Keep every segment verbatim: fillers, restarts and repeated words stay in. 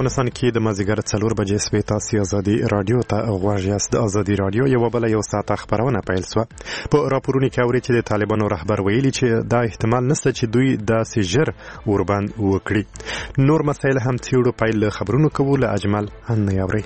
افغانستان کې د مازیګر څلور بجې سوې تاسو ازادي رادیو ته غوږ یاست. د ازادي رادیو یو بل یو ساعت خبرونه پیل شوه. په راپورونو کې اوري چې د طالبانو رهبر ویلي چې دا احتمال نشته چې دوی داسې ژر ورباند وکړي. نور مسایل هم څېړو. پیل خبرونو کوو له اجمل ان یاوري.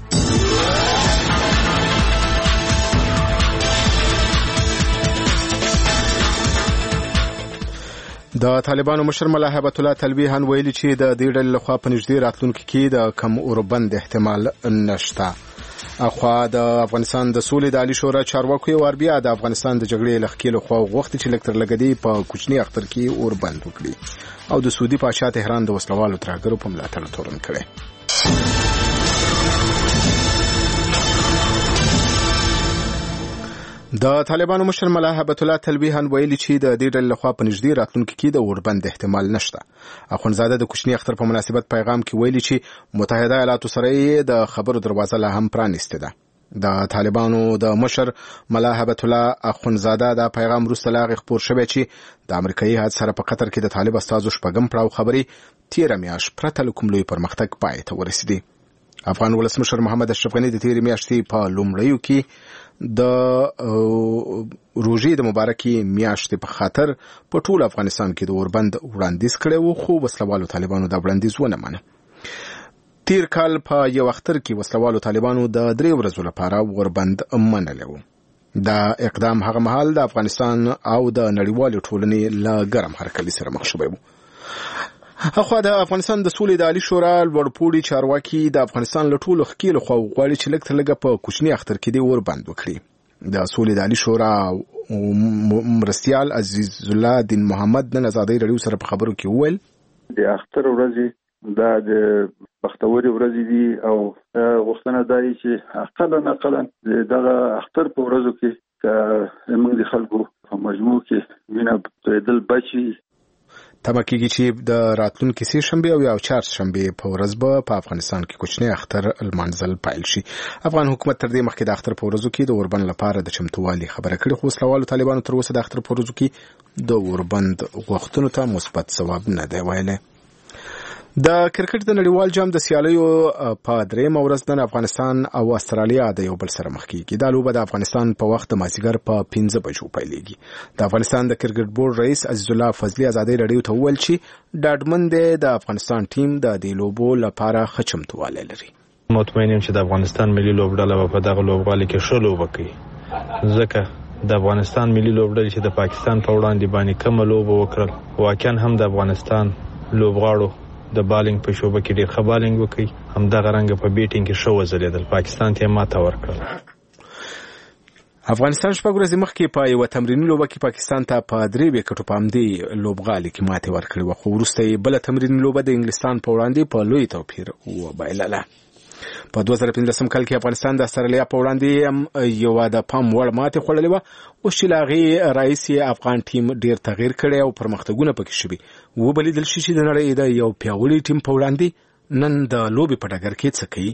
د طالبانو مشر ملا هیبت الله طلبي هم ویلي چې د دې ډلې لخوا په نږدې راتلونکي کې د کم اوربند احتمال نشته. اخوا د افغانستان د سولې د عالی شورا چارواکو یو بیا د افغانستان د جګړې لخوا لخوا وخت چې لکتر لګدي په کوچني اختر کې اوربند وکړي او د سعودي پاشا تهران د وسلوالو ترهګرو په ملاتړ تورن کړي. د طالبانو مشر ملا هیبت الله طلبي هم ویلي چې د دې ډلې لخوا په نږدې راتلونکي کې د اوربند احتمال نشته. اخوندزاده د کوچني اختر په مناسبت پیغام کې ویلي چې متحده ایالاتو سره د خبرو دروازه لا هم پرانیسته ده. د طالبانو د مشر ملا هیبت الله اخوندزاده د پیغام وروسته لاغ خبر شوی چې د امریکایي هیات سره په قطر کې د طالب استازو شپږم پړاو خبري تیر میاشت پرته کوم لوی پرمختګ پای ته ورسېدي. افغان ولسمشر محمد اشرف غني د تیر میاشتې په لومړیو کې د روژې د مبارکي میاشتې په خاطر په ټول افغانستان کې د اوربند وړاندیز کړی و، خو وسلوالو طالبانو دا وړاندیز ونه منه. تیر کال په یو اختر کې وسلوالو طالبانو د درې ورځو لپاره اوربند منلی و. دا اقدام هغه مهال د افغانستان او د نړیوالې ټولنې له ګرم هرکلي سره مخ شوی و. اخوا د افغانستان د سولې د عالی شورا لوړپوړي چارواکي د افغانستان له ټولو ښکېلو خواو غواړي چې لږ تر لږه په کوچني اختر کې دې اوربند وکړي. د سولې د عالی شورا مرستیال عزیز الله دین محمد نن ازادي رادیو سره په خبرو کې وویل د اختر ورځې دا د بختوري ورځې دي او غوښتنه دا دی چې اقلا اقلا دغه اختر په ورځو کې موږ د خلکو په مجموع کې وینه تویدل بچي. تمه کېږي چې د راتلونکي سې شنبه او یا چهارشنبه په ورځ به په افغانستان کې کوچنی اختر المنزل پایل شي. افغان حکومت تر دې مخکې د اختر په ورځو کې د اوربند لپاره د چمتووالي خبره کړې، خو وسلوالو طالبانو تر اوسه د اختر په ورځو کې د اوربند غوښتنو ته مثبت ځواب نه دی ویلی. د کرکټ د نړیوال جام د سیالیو په درېیمه ورځ نن افغانستان او استرالیا د یو بل سره مخ کېږي. دا لوبه د افغانستان په وخت د مازدیګر په پنځه بجو پیلېږي. د افغانستان د کرکټ بورډ رئیس عزیز الله فضلي ازادي رادیو ته وویل چې ډاډمن دی د افغانستان ټیم د دې لوبو لپاره ښه چمتووالی لري. مطمئن یم چې د افغانستان ملي لوبډله به په دغه لوبغالي کې ښه لوبه کوي، ځکه د افغانستان ملي لوبډلې چې د پاکستان په وړاندې باندې کومه لوبه وکړل، واقعا هم د افغانستان لوبغاړو د بالینګ په شوبه کې ډېر ښه بالینګ وکړي، همدغه رنګه په بیټینګ کې ښه وځلېدل، پاکستان ته یې ماته ورکړل. افغانستان شپږ ورځې مخکې په یوه تمریني لوبه کې پاکستان ته په درې وکټو په همدې لوبغالي کې ماتې ورکړې وه، خو وروسته یې بله تمریني لوبه د انګلستان په وړاندې په لوی توپیر وبایلله. په دوه زره پنځلسم کال کې افغانستان د استرالیا په وړاندې یوه د پام وړ ماتې خوړلې وه. اوس چې له هغې راهیسې افغان ټیم ډېر تغییر کړی او پرمختګونه پکې شوي. وبلیدل شي چې د نړۍ د یو پیاوړي ټیم په وړاندې نن د لوبې په ډګر کې څه کوي.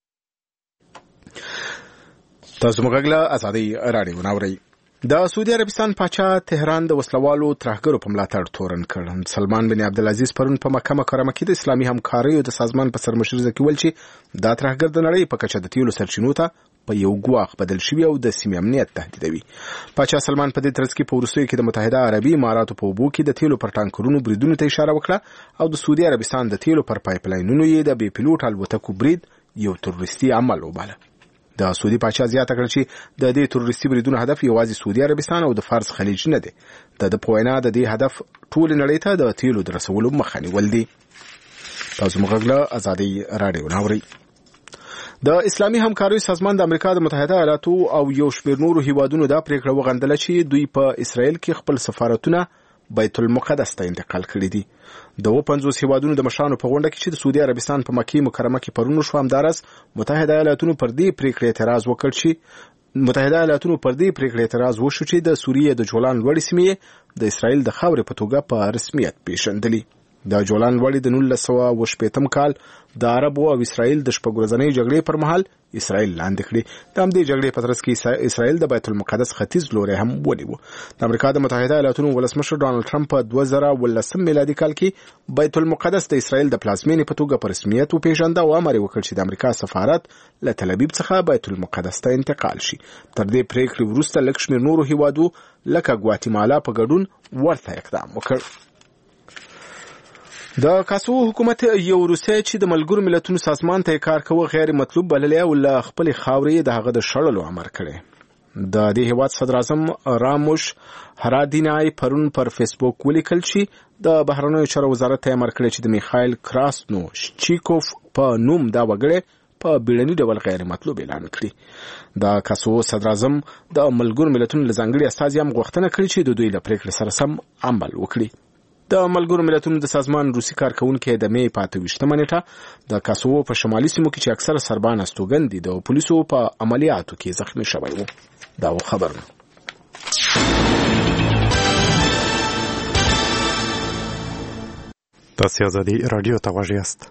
تاسو موږ له ازادي رادیو ناورئ. د سعودي عربستان پاچا تهران د وسلوالو ترهګرو په ملاتړ تورن کړ. سلمان بن عبدالعزیز پرون په مکه مکرمه کې د اسلامي همکاریو د سازمان په سرمشرۍ کې ویل چې دا ترهګر د نړۍ په کچه د تیلو سرچینو ته په یو ګواښ بدل شوی او د سیمې امنیت تهدیدوي. پاچا سلمان په دې ترڅ کې په وروستیو کې د متحده عربي اماراتو په اوبو کې د تیلو پر ټانکرونو بریدونو ته اشاره وکړه او د سعودي عربستان د تیلو پر پایپلاینونو یې د بې پیلوټ الوتکو برید یو تروریستي عمل وباله. د سعودي پاچا زیاته کړه چې د دې تروریستي بریدونو هدف یوازې سعودي عربستان او د فارس خلیج نه دی. د د په وینا د دې هدف ټول نړۍ ته د تیلو د رسولو مخه نیول دي. تاسو موږ له ازادي رادیو ناورئ. د اسلامي همکاریو سازمان د امریکا د متحده ایالاتو او یو شمېر نورو هیوادونو دا پریکړه وغندله چې دوی په اسرائیل کې خپل سفارتونه بیت المقدس ته انتقال کړي دي. د و پنځوس هیوادونو د مشرانو په غونډه کې چې د سعودي عربستان په مکه مکرمه کې پرون شو، همدارس متحده ایالاتونو پر دې پریکړه اعتراض وکړ چې متحده ایالاتونو پر دې پریکړه اعتراض وشو چې د سوریې د جولان لوړې سیمې د اسرائیل د خاورې په توګه په رسمیت پیژندلې. د جولان وړي د نولس سوه اوه شپېتم کال د عربو او اسرائیل د شپږ ورځنۍ جګړې پر مهال اسرائیل لاندې کړي. د همدې جګړې په ترڅ کې اسرائیل د بیت المقدس ختیځ لوري هم ونیو. د امریکا د متحده ایالاتونو ولسمشر ډانلډ ټرمپ په دوه زره ولسم میلادي کال کې بیت المقدس د اسرائیل د پلازمینې په توګه په رسمیت وپېژانده او امر وکړ چې د امریکا سفارت له تل ابیب څخه بیت المقدس ته انتقال شي. تر دې پریکړې وروسته لږ شمېر نورو هیوادو لکه ګواتیمالا په ګډون ورته اقدام وکړ. د کاسوو حکومت یو روسیه چې د ملګرو ملتونو سازمان ته کار کوي غیر مطلوب بللی او له خپل خاورې د هغه د شړلو امر کړی. د دې هیواد صدر اعظم راموش هرادینای پرون پر فیسبوک ولیکل چې د بهرنیو چارو وزارت ته امر کړی چې د میخایل کراسنوشچیکوف په نوم دا وګړي په بیړني ډول غیر مطلوب اعلان کړي. د کاسوو صدر اعظم د ملګرو ملتونو لزنګړي استازي هم غوښتنه کړې چې د دوی له پریکړې سره سم عمل وکړي. د ملګرو ملتونو د سازمان روسي کارکونکو د مې په اته ویشتمه نیټه د کاسوو په شمالي سیمو کې چې اکثره سربان استوګن دي د پولیسو په عملیاتو کې زخمی شوی وو. دا خبر تاسو آزادی رادیو ته غوږ یاست.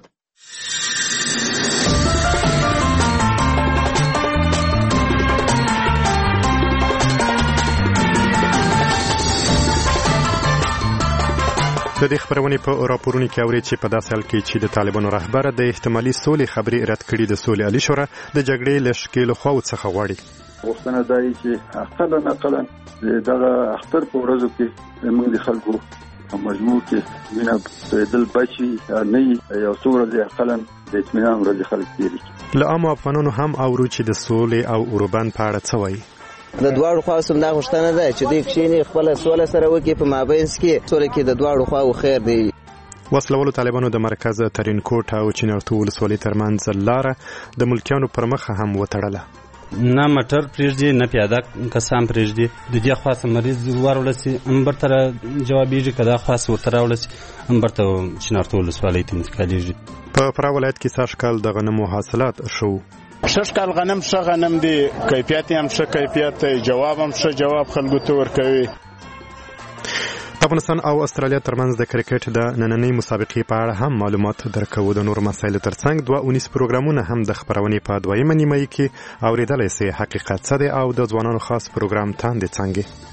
د دې خبرونې په راپورونو کې اوري چې په داسې حال کې چې د طالبانو رهبر د احتمالي سولې خبرې رد کړي د سولې عالی شورا د جګړې له ښکېلو خواو څخه غواړي. غوښتنه دا دی چې اقلا اقلا دغه اختر په ورځو کې موږ د خلکو په مجموع کې وینه دل بچي نه یو څو ورځې اقلا د اطمینان ورځې خلک تېري. له عامو افغانانو هم اورو چې د سولې او اوربند په اړه څه وایي. د دواړو خواو سم دا غوښتنه ده چې دوی کښېني خپله سوله سره وکړي په مابینځ کې سوله کې د دواړو خواو خیر دی. وسلوالو طالبانو د مرکز ترینکوټ او چینارتو ولسوالۍ ترمنځ لاره د ملکیانو پر مخه هم وتړله. نه موټر پرېږدي نه پیاده کسان پرېږدي. د دې خواڅه مریض وروړل سي امبر ته جوابیږي که دا خواڅه ورته راوړل سي امبر ته چینارتو ولسوالۍ ته انتقالیږي. په فراه ولایت کې سږ کال د غنمو حاصلات ښه وو. شش کال غنم ښه غنم دی، کیفیت هم ښه کیفیت دی، جواب هم ښه جواب خلکو ته ورکوي. افغانستان او استرالیا ترمنځ د کرکټ د نننۍ مسابقې په اړه هم معلومات درکوو. د نور مسایلو ترڅنګ دوه اونیز پروګرامونه هم د خبرونې په دویمه نیمایي کې اورېدلی سي. حقیقت څه دی او د ځوانانو خاص پروګرام تاندې څنګه.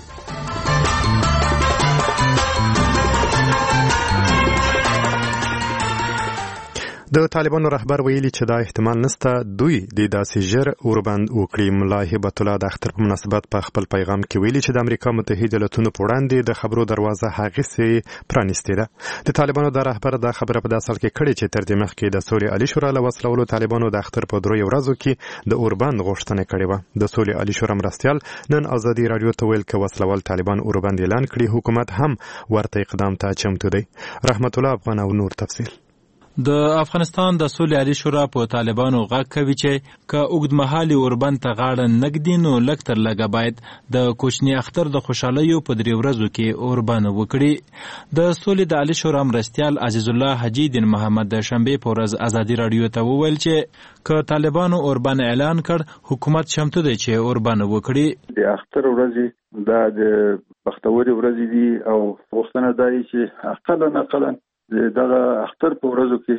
د طالبانو رهبر ویلي چې دا احتمال نسته دوی د داسې ژر اوربند وکړي. ملا هبت الله د اختر په مناسبت په خپل پیغام کې ویلي چې د امریکا متحده ایالاتونو په وړاندې د خبرو دروازه هغسې پرانیستې ده. د طالبانو د رهبر دا خبره په داسې حال کې کړې چې تر دې مخکې د سولې عالی شورا له وسلوالو طالبانو د اختر په دریو ورځو کې د اوربند غوښتنه کړې وه. د سولې عالی شورا مرستیال نن آزادي رادیو ته ویل چې وسلوال طالبان اوربند اعلان کړي، حکومت هم ورته اقدام ته چمتو دی. رحمت الله افغان او نور تفصیل. د افغانستان د سولې عالی شورا په طالبانو غږ کوي چې که اوږدمهالي اوربند ته غاړه نږدي نو لږ تر لږه باید د کوچني اختر د خوشحالیو په درې ورځو کې اوربند وکړي. د سولې د عالی شورا مرستیال عزیز الله حجي دین محمد د شنبې په ورځ ازادي رادیو ته وویل چې که طالبانو اوربند اعلان کړ حکومت چمتو دی چې اوربند وکړي. د اختر ورځې دا د بختوري ورځې دي او غوښتنه دا دی چې اقلا اقلا دغه اختر په ورځو کې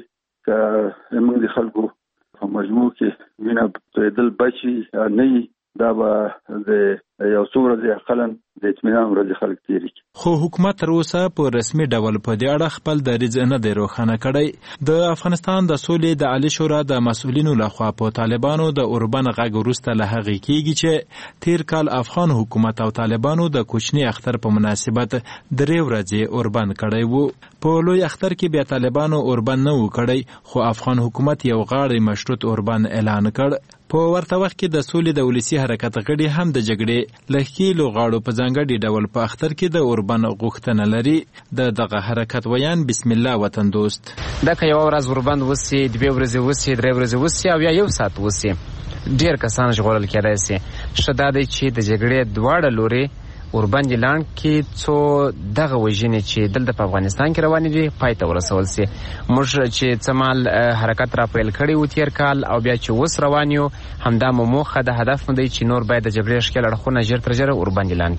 که موږ د خلکو په مجموع کې وینه دل بچي نه دا به د یو څو ورځې اقلا د اطمینان ورځې خلک تېري. خو حکومت تر اوسه په رسمي ډول په دې اړه خپل دریځ نه دی روښانه کړی. د افغانستان د سولې د عالی شورا د مسؤلینو لخوا په طالبانو د اوربند غږ وروسته له هغې کېږي چې تیر کال افغان حکومت او طالبانو د کوچني اختر په مناسبت درې ورځې اوربند کړی وو. په لوی اختر کې بیا طالبانو اوربند نه و کړی خو افغان حکومت یو غاړی مشروط اوربند اعلان کړ. په ورته وخت کې د سولې د ولسي حرکت غړي هم د جګړې له ښکېلو غاړو په ځانګړي ډول په اختر کې د اوربند غوښتنه لري. د دغه حرکت ویان بسم الله وطن دوست دا که یوه ورځ اوربند وسي، دوې ورځې وسي، درې ورځې وسي او یا یو ساعت وسي، ډېر کسان ژغورل کېدای سي. ښه دا دی چې د جګړې دواړه لورې اوربند اعلان کې څو دغه وژنې چې دلته په افغانستان کې روانې دي پای ته ورسول سي. موږ چې څه مال حرکت را پیل کړی و تیر کال او بیا چې اوس روان یو همدا مو موخه د هدف مو دی چې نور باید د جګړې ښکېل اړخونه ژر تر ژره اوربند اعلان کړي.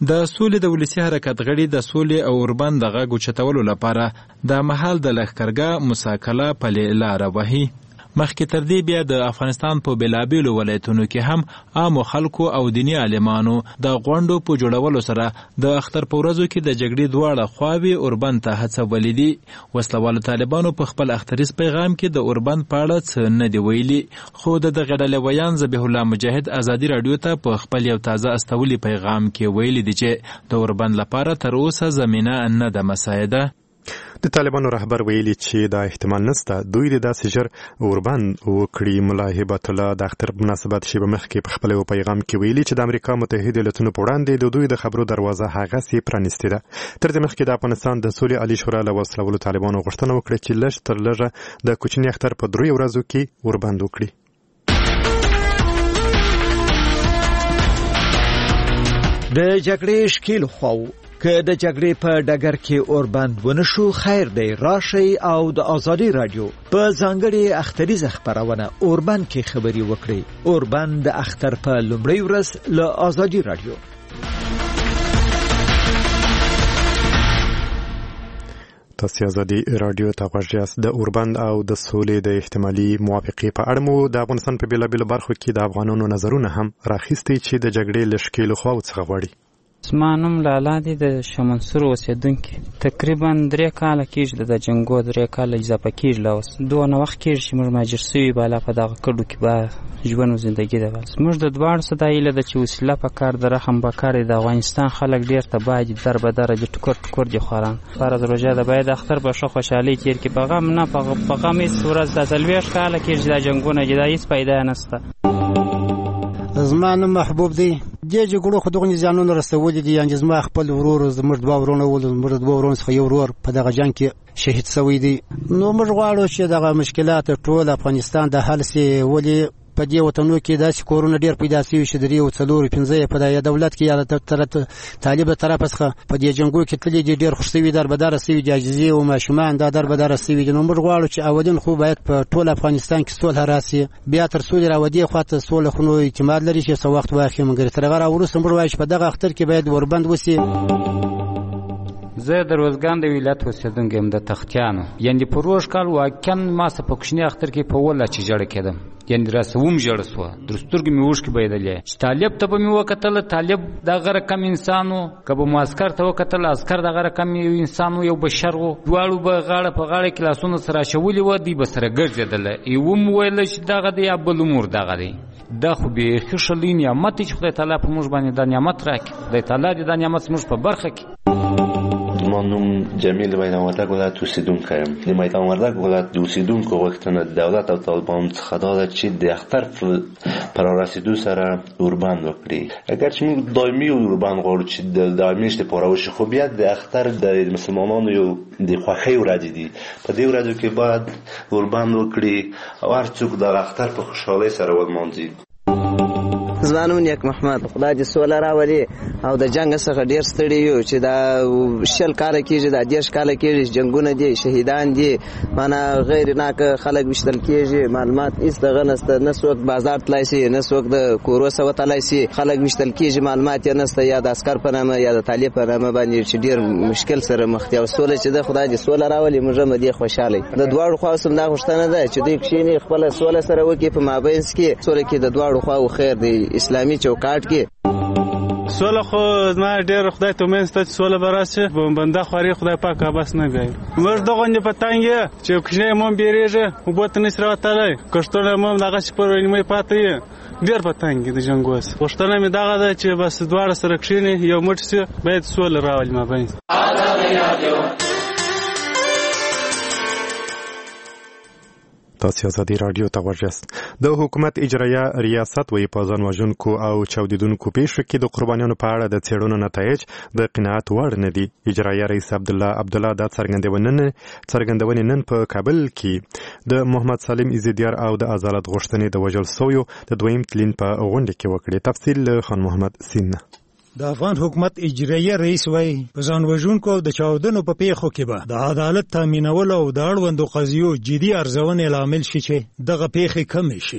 د سولې د ولسي حرکت غړي د سولې او اوربند د غږ اوچتولو لپاره د مهال د لښکرګاه مساکله پلې لاره وهي. مخکې تر دې بیا د افغانستان په بېلابېلو ولایتونو کې هم عامو خلکو او دیني عالمانو د غونډو په جوړولو سره د اختر په ورځو کې د جګړې دواړه خواوې اوربند ته هڅولي دي. وسلوالو طالبانو په خپل اختریز پیغام کې د اوربند په اړه څه نه دي ویلي، خو د دغه ډلې ویان ذبیح الله مجاهد ازادي راډیو ته په خپل یو تازه استولي پیغام کې ویلي دي چې د اوربند لپاره تر اوسه زمینه نه ده مساعده. د طالبانو رهبر ویلي چې دا احتمال نشته دوی د داسې ژر اوربند وکړي. ملا هبت الله د اختر په مناسبت شیبه مخکې په خپل پیغام کې ویلي چې د امریکا متحده ایالاتونو په وړاندې د دوی د خبرو دروازه هغسې پرانیستې ده. تر دې مخکې د افغانستان د سولې عالي شورا له وسلوالو طالبانو غوښتنه وکړه چې لږ تر لږه د کوچني اختر په دریو ورځو کې اوربند وکړي. د جګړې شکیل خواو که د جګړې په ډګر کې اوربند ونشو خیر دی، راشي او د آزادي رادیو په ځانګړي اختریزه خبرونه اوربند کې خبري وکړي. اوربند د اختر په لومړۍ ورځ له آزادي رادیو. تاسو آزادي رادیو ته غوږ یاست. د اوربند او د سولې د احتمالي موافقې په اړه مو د افغانستان په بیلابیلو برخو کې د افغانانو نظرونه هم راخیستي چې د جګړې له شکیلو خواو څخه غواړي. زما نوم لالا دی، د شمنسور اوسېدونکی. تقریبا درې کاله کېږي د جنګو درې کاله اضافه کېږي لا اوس دونه وخت کېږي چې موږ مهاجر سوي بالا په دغه کډو کې به ژوند او زندګي ده. بس موږ د دواړو څه دا هیله ده چې وسیله په کار د رحم په کار د افغانستان خلک ډېر تباه دي، در به دره دي، ټکر ټکر دي خواران. فرض روژه ده باید اختر په ښه خوشحالۍ تېر کړي، په غم نه په غم هېڅ ورځ دا څلوېښت کاله کېږي دا جنګونه چې دا هېڅ پیدا نشته. زما نوم محبوب دی. دې جګړو خو دغه زیانونه رسولي دي. یعنې زما خپل ورور زموږ دوه ورونه ول زموږ دوه ورونه څخه یو ورور په دغه جنګ کې شهید شوی دی. نو موږ غواړو چې دغه مشکلات ټول افغانستان د حل سي. ولې په دې وطنو کې داسې کورونه ډېر پیدا شوي چې درې او څلور پنځه په دغه دولت کې یا د طالب طرف څخه په دې جنګو کې تللي دي، ډېر خوش شوي دربداره شوي دي، عاجزي او ماشومان دا دربداره شوي دي. نو موږ غواړو چې اولین خو باید په ټول افغانستان کې صلح راسي، بیا تر صلح راودي خواته صلح خو نو اعتماد لري چې څه وخت واخلي. مګر تر هغه وروسته موږ وایو چې په دغه اختر کې باید اوربند وسي. زه د روزګان د ولایت اوسېدونکی یم، د تختیانو. یعنې په روژ کال واقعا ما څه په کوچني اختر کې په اوله چې ژړه کېدم، یعنې راسه وم ژړه سوه، در سترګې مې اوښکې بهېدلې. چې طالب ته به مې وکتله، طالب دغه رقم انسان و، که به مو عسکر ته وکتله، عسکر دغه رقم یو انسان و، یو بشر و. دواړو به غاړه په غاړه کې لاسونه سره اچولي وه، دوی به سره ګرځېدله. یوه مو ویله چې دغه دی یا بل امور دغه دی. دا خو بیخي ښه لوی نعمت دی چې خدای تعالی په موږ باندې دا نعمت راکړي. خدای تعالی دې دا نعمت زموږ په برخه کړي. زما نوم جمیل میدان وردګ ولایت اوسېدونکی یم. د میدان وردګ ولایت د اوسېدونکو غوښتنه د دولت او طالبانو څخه دا ده چې د اختر په رارسېدو سره اوربند وکړي. اگر چې موږ دایمي اوربند غواړو چې د دایمي دپاره وشي، خو بیا د اختر د مسلمانانو یو د خوښۍ ورځې دي، په دې ورځو کې باید اوربند وکړي او هر څوک د اختر په خوشحالۍ سره ولمانځي. زما نوم نیک محمد. خدای دې سوله راولي او د جنګ څخه ډېر ستړي یو چې دا شل کاله کېږي، دا دېرش کاله کېږي جنګونه دي، شهیدان دي، معنا غیر ناکه خلک ویشتل کېږي، معلومات هېڅ دغه نشته، نه څوک بازار تللی شي، نه څوک د کورو څه وتلی شي، خلک ویشتل کېږي، معلومات یې نشته، یا د عسکر په نامه یا د طالب په نامه باندې چې ډېر مشکل سره مخ دي. او سوله چې ده خدای دې سوله راولي، موږ هم دې خوشحاله. د دواړو خواو هم دا غوښتنه ده چې دوی کښېني خپله سوله سره وکړي په مابینځ کې. سوله کې د دواړو خواو خیر دی، اسلامي چوکاټ کې. سوله خو زما ډېر خدای ته امید شته چې سوله به راشي. بنده خواري خدای پاک بس نه بیایي. موږ دغوندې په تنګ یې چې کوچنی هم هم بیرېږي، اوبو ته نشي راوتلی، کښتونه هم هم دغسې پر نیمۍ پاته یې، ډېر په تنګ یې د جنګ اوس. غوښتنه مې دغه ده چې بس دواړه سره کښېني، یو موټ شي، باید سوله راولي مابین. تاسو آزادي رادیو ته غوږ یاست. د حکومت اجرایه ریاست وایي په ځان وژونکو او چاودیدونکو پیښو کې د قربانیانو په اړه د څېړنو نتایج د قناعت وړ نه دي. اجرایه رئیس عبدالله عبدالله دا څرګندونې نن په کابل کې د محمد سالم ایزدیار او د عدالت غوښتنې د وژل سویو د دویم تلین په غونډه کې وکړې. تفصیل له خان محمد سین. د افغان حکومت اجرایه رئیس وایي په ځان وژونکو او د چاودنو په پیښو کې به د عدالت تامینول او د اړوندو قضیو جدي ارزونې لامل شي چې دغه پیښې کمې شي.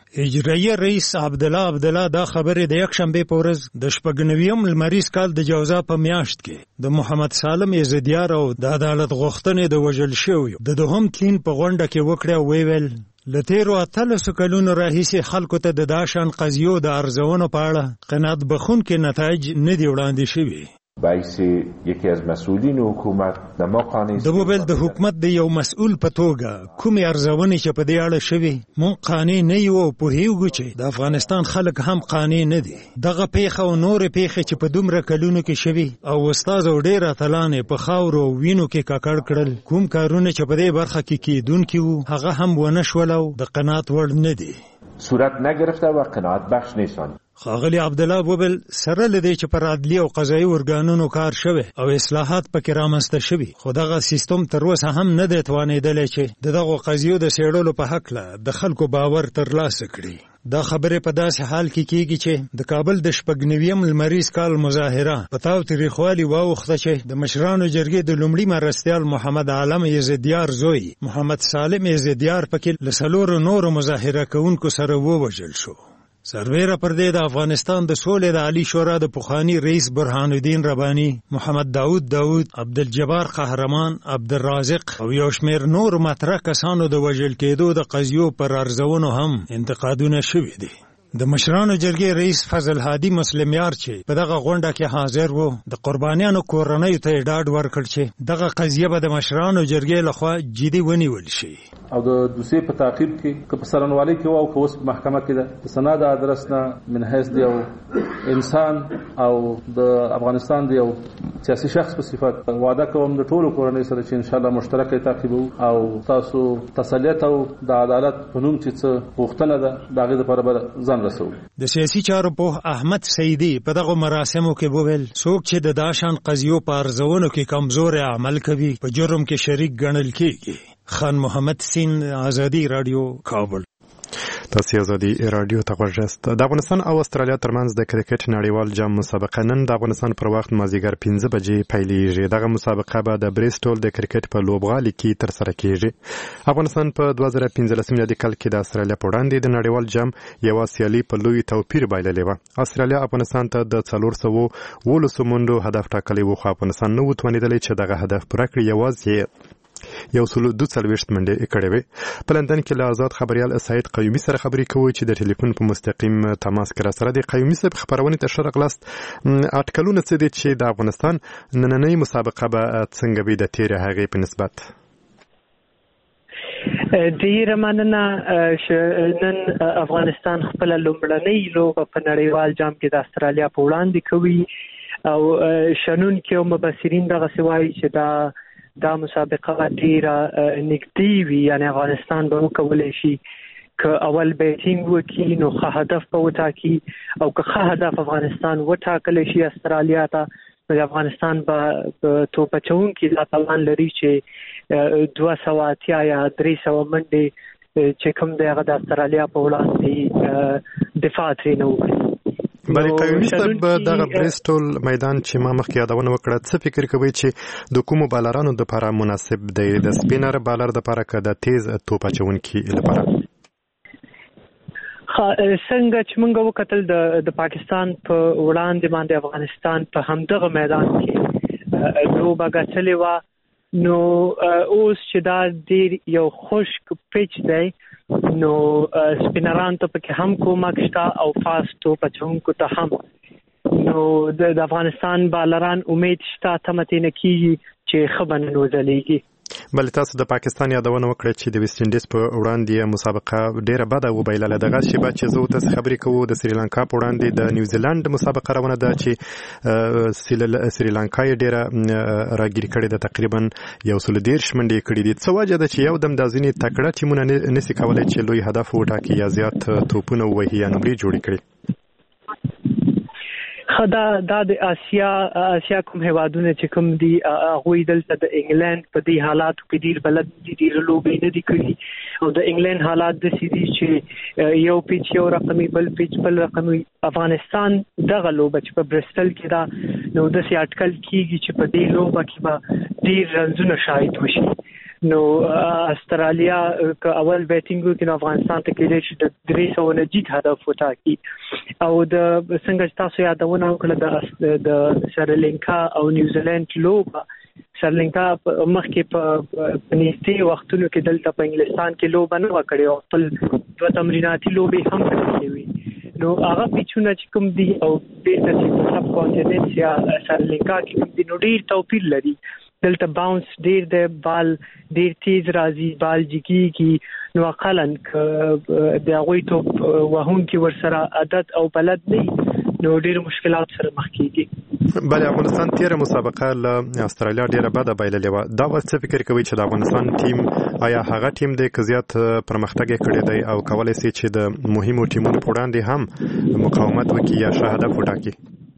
اجرایه رئیس عبدالله عبدالله دا خبرې د یک شنبې په ورځ د شپږنویم لمریز کال د جوزا په میاشت کې د محمد سالم یزدیار او د عدالت غوښتنې د وژل شویو د دوهم تلین په غونډه کې وکړه او ویل له تیرو اتلسو کلونو راهیسې خلکو ته د داشان قضیو د ارزونو په اړه قناعت بخونکي نتایج نه دي وړاندې شوي. باعث یکی از مسئولین حکومت د موقع د موبایل د حکومت د یو مسؤل په توګه کومې ارزونې چې په دې اړه شوي مونږ قانع نه یو او پوهیږو چې د افغانستان خلک هم قانع نه دي. دغه پیښه او نورې پیښې چې په دومره کلونو کې شوي او استاد او ډېر اتلان په خاورو او وینو کې ککړ کړل کوم کارونه چې په دې برخه کې کېدونکي وو هغه هم ونه شول او د قناعت وړ نه دي صورت نگرفته و قناعت بخش نیستند. ښاغلي عبدالله وویل سره له دې چې پر عدلي او قضایي ارګانونو کار شوی او اصلاحات پکې رامنځته شوي خو دغه سیستم تر اوسه هم نه دی توانېدلی چې د دغو قضیو د څېړلو په هکله د خلکو باور ترلاسه کړي. دا خبرې په داسې حال کې کېږي چې د کابل د شپږنویم لمریز کال مظاهره په تاو تریخوالي واوښته چې د مشرانو جرګې د لومړي مرستیال محمد عالم یزدیار زوی محمد سالم یزدیار پکې له څلورو نورو مظاهره کوونکو سره ووژل شو. سربیره پر دې د افغانستان د سولې د عالی شورا د پخوانی رئیس برهان الدین ربانی محمد داود داود عبدالجبار قهرمان عبدالرازق او یو شمېر نور مطرح کسانو د وژل کېدو د قضیو پر ارزونو هم انتقادونه شوي دي. د مشرانو جرګې رئیس فضل هادي مسلمیار چې په دغه غونډه کې حاضر وو د قربانیانو کورنیو ته ډاډ ورکړ چې دغه قضیه به د مشرانو جرګې لخوا جدي ونیول شي. او د دوسیې په تعقیب کې که په سرنوالۍ کې وو او که اوس په محکمه کې ده د سنا د ادرس نه من حیث د یو انسان او د افغانستان د یو سیاسي شخص په صفت وعده کوم د ټولو کورنۍ سره چې انشاءالله مشترکه تعقیبو او تاسو تسلیت او د عدالت په نوم چې څه غوښتنه ده د هغې دپاره به ځان رسوو. د سیاسي چارو پوه احمد سیدي په دغو مراسمو کې وویل څوک چې د داشان قضیو په ارزونو کې کمزوري عمل کوي په جرم کې شریک ګڼل کېږي. خان محمد سین آزادی رادیو کابل. تاسو ازادي رادیو ته غوږ یاست. د افغانستان او استرالیا ترمنځ د کرکټ نړیوال جام مسابقه نن د افغانستان پر وخت مازیګر پنځه بجې پیلېږي. دغه مسابقه به د بریسټول د کرکټ په لوبغالي کې ترسره کېږي. افغانستان په دوه زره پنځلسم میلادي کال کې د استرالیا په وړاندې د نړیوال جام یوه سیالي په لوی توپیر بایللې وه. استرالیا افغانستان ته د څلور سوه اوولسو منډو هدف ټاکلی و خو افغانستان نه و توانېدلی چې دغه هدف پوره کړي. یوازې یو سل دوه څلوېښت منډې کړې وې. په لندن کې له آزاد خبریال سعید قیومي سره خبرې کوو چې د ټلیفون په مستقیم تماس کې راسره دی. قیومي صاحب خپرونې ته ښه راغلاست. اټکلونه څه دي چې د افغانستان نننۍ مسابقه به څنګه وي د تېرې هغې په نسبت؟ ډیره مننه. نن افغانستان خپله لومړنۍ لوبه په نړیوال جام کې د استرالیا په وړاندې کوي او شنونکي او مبصرین دغسې وایي چې دا دا مسابقه ډیره نږدې وي، یعنی افغانستان به وکولی شي که اول بیټینګ وکړي نو ښه هدف به وټاکي او که ښه هدف افغانستان وټاکلی شي استرالیا ته نو د افغانستان به توپ اچوونکي دا توان لري چې دوه سوه اتیا یا درې سوه منډې چې کوم دی هغه د استرالیا په وړاندې دفاع ترېنه وکړي. بلې قیومي صاحب دغه بریسټول میدان چې ما مخکې یادونه وکړه څه فکر کوئ چې د کومو بالرانو دپاره مناسب دی؟ د سپینر بالر دپاره که د تیز توپ اچوونکي لپاره؟ څنګه چې موږ وکتل د پاکستان په وړاندې باندې افغانستان په همدغه میدان کې لوبه ګټلې وه نو اوس چې دا ډېر یو خشک پیچ دی نو سپینران ته پکې هم کومک شته او فاست توپ اچوونکو ته هم. نو د افغانستان بالران امید شته تمه ترې نه کېږي چې ښه به نن وځلیږي. بلې تاسو د پاکستان یادونه وکړه چې د ویسټ انډیز په وړاندې مسابقه ډیره بده وبایلله. دغه شیبه چې زه ورته خبرې کوو د سریلانکا په وړاندې د نیوزیلند مسابقه روانه ده چې سریلانکا یې ډیره راګیري کړې ده، تقریبا یو سل دېرش منډې یې کړي دي. څه وجه ده چې یو دم دا ځینې تکړه ټیمونه نسي کولی چې لوی هدف وټاکي یا زیات توپونه ووهي یا نمرې جوړې کړي؟ دا دا د آسیا آسیا کوم هیوادونه چې کوم دي هغوی دلته د انګلند په دې حالاتو کې ډېر بلد دي، ډېر لوبې نه دي کړي او د انګلند حالات داسې دي چې یو پیچ یو رقمي بل پیچ بل رقمي. افغانستان دغه لوبه چې په برسټل کې ده نو داسې اټکل کېږي چې په دې لوبه کې به ډېر رنزونه شاهد وشي. نو استرالیا که اول بیټینګ وکړي نو افغانستان ته کېدای شي د درې سوه نه جیت هدف وټاکي او د څنګه تاسو یادونه وکړه د سریلانکا او نیوزیلند لوبه سریلانکا مخکې په نږدې وختونو کې دلته په انګلستان کې لوبه نه وکړي او خپل دوه تمریناتي لوبې هم کړې وي نو هغه پیچونه چې کوم دي او بیرته چې سب کانټیننټ یا سریلانکا کې کوم دي نو ډېر توپیر لري دلته باونس ډیر د بال ډیر تیز راځي بال جګي کی نو اقلن د هغوی ټوپ وهون کی ورسره عادت او بلد نه نو ډیر مشکلات سره مخ کیږي بل افغانستان تیر مسابقه له استرالیا ډیره بده بایللې و دا وخت څه فکر کوي چې د افغانستان ټیم آیا هغه ټیم د کزيات پرمختګ کړی دی او کولای شي چې د مهمو ټیمونو په وړاندې هم مقاومت وکړي یا شهادت وټاکي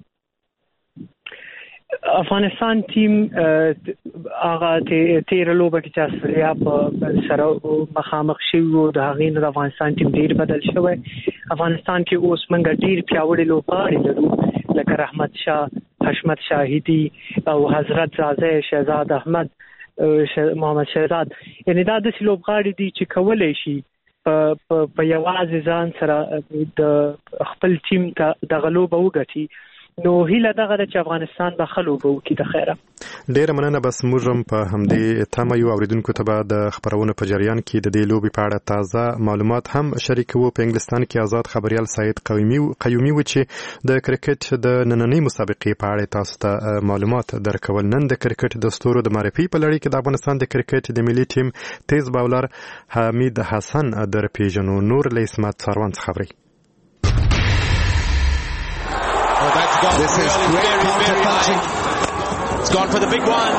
افغانستان ټیم هغه تیر لوبه کې چې استرالیا په سره مخامخ شوی د هغې نه د افغانستان ټیم ډیر بدل شوی افغانستان کې اوس موږ ډیر پیاوړي لوبغاړي لرو لکه رحمت شاه حشمت شاهدی او حضرت زازه شهزاد احمد محمد شهزاد یعنی دا د لوبغاړي دي چې کولای شي په یوازې ځان سره د خپل ټیم ته د غلوبه وګټي نو هیله دغه چې افغانستان به خلوبه وکړي د خیره ډیر مننه بس موږ هم په همدې تمه یو اوریدونکو ته به د خبرونو په جریان کې د دې لوبې په اړه تازه معلومات هم شریکو په انګلستان کې آزاد خبريال سعید قیومي قیومي و چې د کرکټ د نننۍ مسابقې په اړه تاسو ته معلومات درکول نن د کرکټ د ستورو د معرفي په لړۍ کې د افغانستان د کرکټ د ملي ټیم تیز باولر حمید حسن در پیژنو نور له اسمت څاروان خبري This is great counter-punching. It's gone for the big one.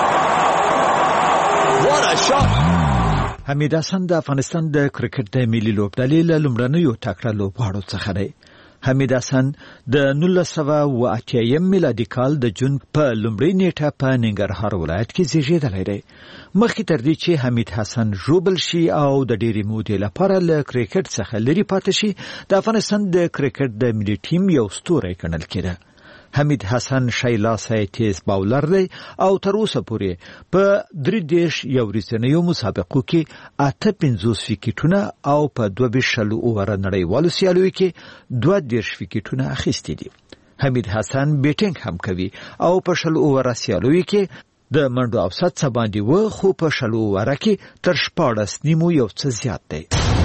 What a shot. حمید حسن د افغانستان د کرکټ د ملي لوبډلې له لومړنیو ټاکره لوبغاړو څخه دی. حمید حسن د نولس سوه اوه اتیا میلادي کال د جون په لومړۍ نیټه په ننګرهار ولایت کې زیږېدلی دی. مخکې تر دې چې حمید حسن ژوبل شي او د ډېرې مودې لپاره له کرکټ څخه لرې پاتې شي د افغانستان د کرکټ د ملي ټیم یو ستوری ګڼل کېده. حمید حسن شایلاسه تیز باولر دی او تر اوسه پورې په درې دېرش یو ورځنیو مسابقو کې اته پنځوس ویکټونه او په دوه ویشت شل اووره نړیوالو سیالیو کې دوه دېرش ویکټونه اخیستي دي. حمید حسن بیټینګ هم کوي او په شل اووره سیالیو کې د منډو اوسط څه باندې و خو په شل اووره کې تر شپاړس نیمو یو څه زیات دی.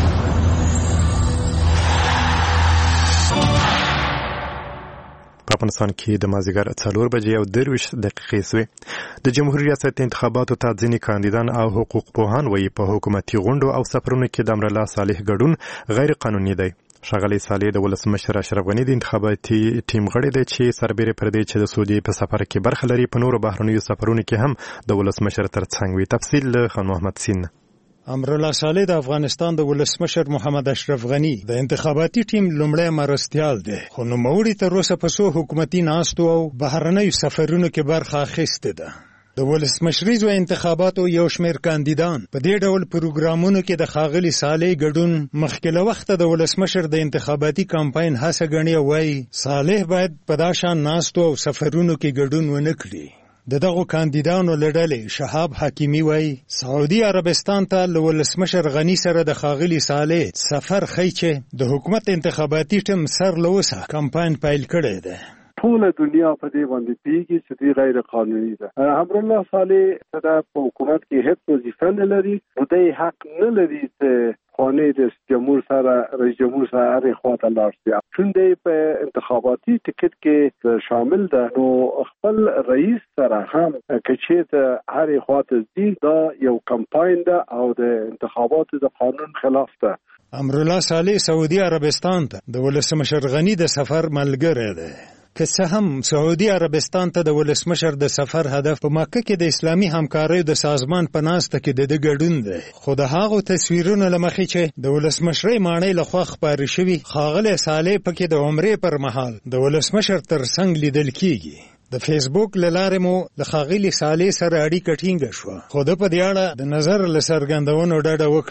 په افغانستان کې د مازدیګر څلور بجې او درویشت دقیقې سوې د جمهوریت ریاست انتخاباتو ته ځینې کاندیدان او حقوق پوهان وایي په حکومتي غونډو او سفرونو کې د امرالله صالح ګډون غیر قانوني دی. ښاغلی صالح د ولسمشر اشرف غني د انتخاباتي ټیم غړی دی چې سربېره پر دې چې د سعودي په سفر کې برخه لري په نورو بهرنیو سفرونو کې هم د ولسمشر تر څنګ وي. تفصیل له خان محمد سین. امرالله صالح د افغانستان د ولسمشر محمد اشرف غني د انتخاباتي ټیم لومړی مرستیال دی خو نوموړي تر اوسه په څو حکومتي ناستو او بهرنیو سفرونو کې برخه اخیستې ده. د ولسمشریزو انتخاباتو یو شمېر کاندیدان په دې ډول پروګرامونو کې د ښاغلي صالح ګډون مخکې له وخته د ولسمشر د انتخاباتي کمپاین هڅه ګڼي او وایي صالح باید په دا شان ناستو او سفرونو کې ګډون ونه کړي. د دغو کاندیدانو له ډلې شهاب حکیمي وایي سعودي عربستان ته له ولسمشر غني سره د ښاغلي صالح سفر ښیي چې د حکومت انتخاباتي ټیم سر له اوسه کمپاین پیل کړی دی. ټوله دنیا په دې باندې پیږي چې دوی غیر قانوني ده. امرالله صالح د حکومت کې هیڅ وظیفه نه لري نو دی حق نه لري چې خانه رئیس جمهور سره رئیس جمهور سره هرې خواته لاړ شي. چون دی په انتخاباتي ټکټ کې شامل ده نو خپل رئیس سره هم که چېرته هرې خواته ځي دا یو کمپاین ده او د انتخاباتو د قانون خلاف ده. امرالله صالح سعودي عربستان ته د ولسمشر غني د سفر ملګری دی. که څه هم سعودي عربستان ته د ولسمشر د سفر هدف په مکه کې د اسلامي همکاریو د سازمان په ناسته کې د ده ګډون دی خو د هغو تصویرونو له مخې چې د ولسمشرۍ ماڼۍ لخوا خپاره شوي ښاغلی صالح پکې د عمرې پر مهال د ولسمشر تر څنګ لیدل کیږي. د فیسبوک له لارې مو د ښاغلي صالح سره اړیکه ټینګه شوه خو ده په دې اړه د نظر له څرګندونو ډډه وکړه.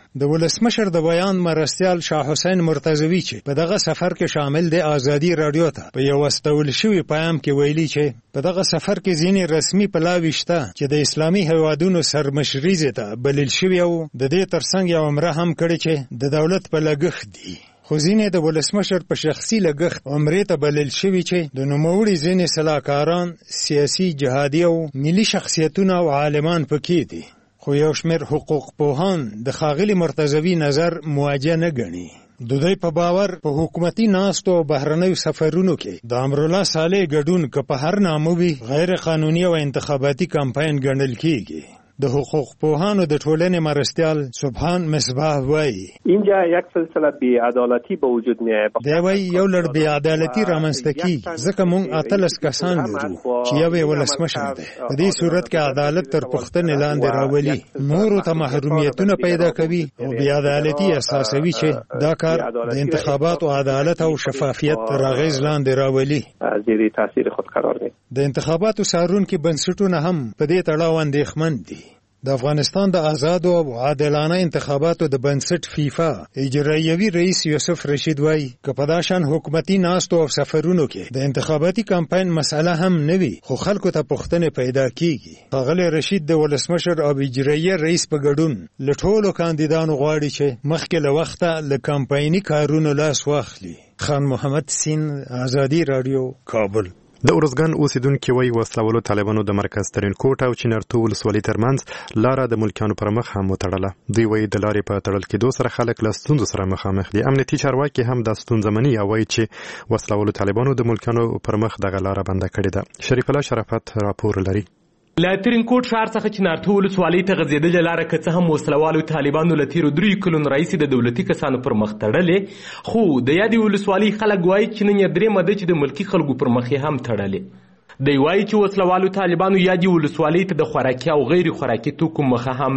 د ولسمشر د بیان مرستیال شاه حسین مرتضوی چې په دغه سفر کې شامل دی ازادي رادیو ته په یو واستول شوی پیغام کې ویلي چې په دغه سفر کې ځینې رسمي پلاوي شته چې د اسلامي هیوادونو سرمشریزه ته بلل شوی او د دې ترڅنګ یو امر هم کړی چې د دولت په لګښت دی. خو ځینې د ولسمشر په شخصي لګښت عمرې ته بلل شوي چې د نوموړي ځینې سلاکاران، سیاسي، جهادي او ملي شخصیتونه او عالمان پکې دي. خو یو شمېر حقوق پوهان د ښاغلي مرتضوي نظر موجه نه ګڼي. د دوی په باور په حکومتي ناستو او بهرنیو سفرونو کې د امرالله صالح ګډون که په هر نامه وي غیر قانوني او انتخاباتي کمپاین ګڼل کیږي. د حقوق پوهانو د ټولنې مرستیال سبحان مصباح وایي اینجا یک سلسله بی‌عدالتی به وجود میاد. دی وایي یو لړ بی‌عدالتي رامنځته کیږي ځکه موږ اتلس کسان لرو چې یو یې ولسمشر دی. په دې صورت کې عدالت تر پوښتنې لاندې راولي، نورو ته محرومیتونه پیدا کوي او بی‌عدالتي احساسوي چې دا کار د انتخاباتو عدالت او شفافیت تر اغېز لاندې راولي. زیر تاثیر خود قرار می‌گیرد. د انتخاباتو څارونکي بنسټونه هم په دې تړاو اندېښمن دي. د افغانستان د آزادو او عادلانه انتخاباتو د بنسټ فیفا اجرایوي رئیس یوسف رشید وایي که په دا شان حکومتي ناستو او سفرونو کې د انتخاباتي کمپاین مسئله هم نه وي خو خلکو ته پوښتنې پیدا کیږي. ښاغلی رشید د ولسمشر او اجرایي رئیس په ګډون له ټولو کاندیدانو غواړي چې مخکې له وخته له کمپایني کارونو لاس واخلي. خان محمد سین، ازادي رادیو، کابل. د ارزګان اوسیدونکو وایي وسلوالو طالبانو د مرکز ترین کوټ او چنارتو ولسوالۍ ترمنځ لاره د ملکیانو پر مخ هم وتړله. دوی وایي د لارې په تړل کېدو سره خلک له ستونزو سره مخامخ دي. امنیتي چارواکي هم دا ستونزه مني او وایي چې وسلوالو طالبانو د ملکیانو پر مخ دغه لاره بنده کړې ده. شریف الله شرافت راپور لري. له ترینکوټ ښار څخه چنارتو ولسوالۍ ته غځېدلې لاره که څه هم وسلوالو طالبانو له تېرو دریو کلونو راهیسې د دولتي کسانو پر مخ تړلې، خو د یادې ولسوالۍ خلک وایي چې نن یې درېیمه ده چې د ملکي خلکو پر مخ یې هم تړلې. دی وایي چې وسلوالو طالبانو یادې ولسوالۍ ته د خوراکي او غیر خوراکي توکو مخه هم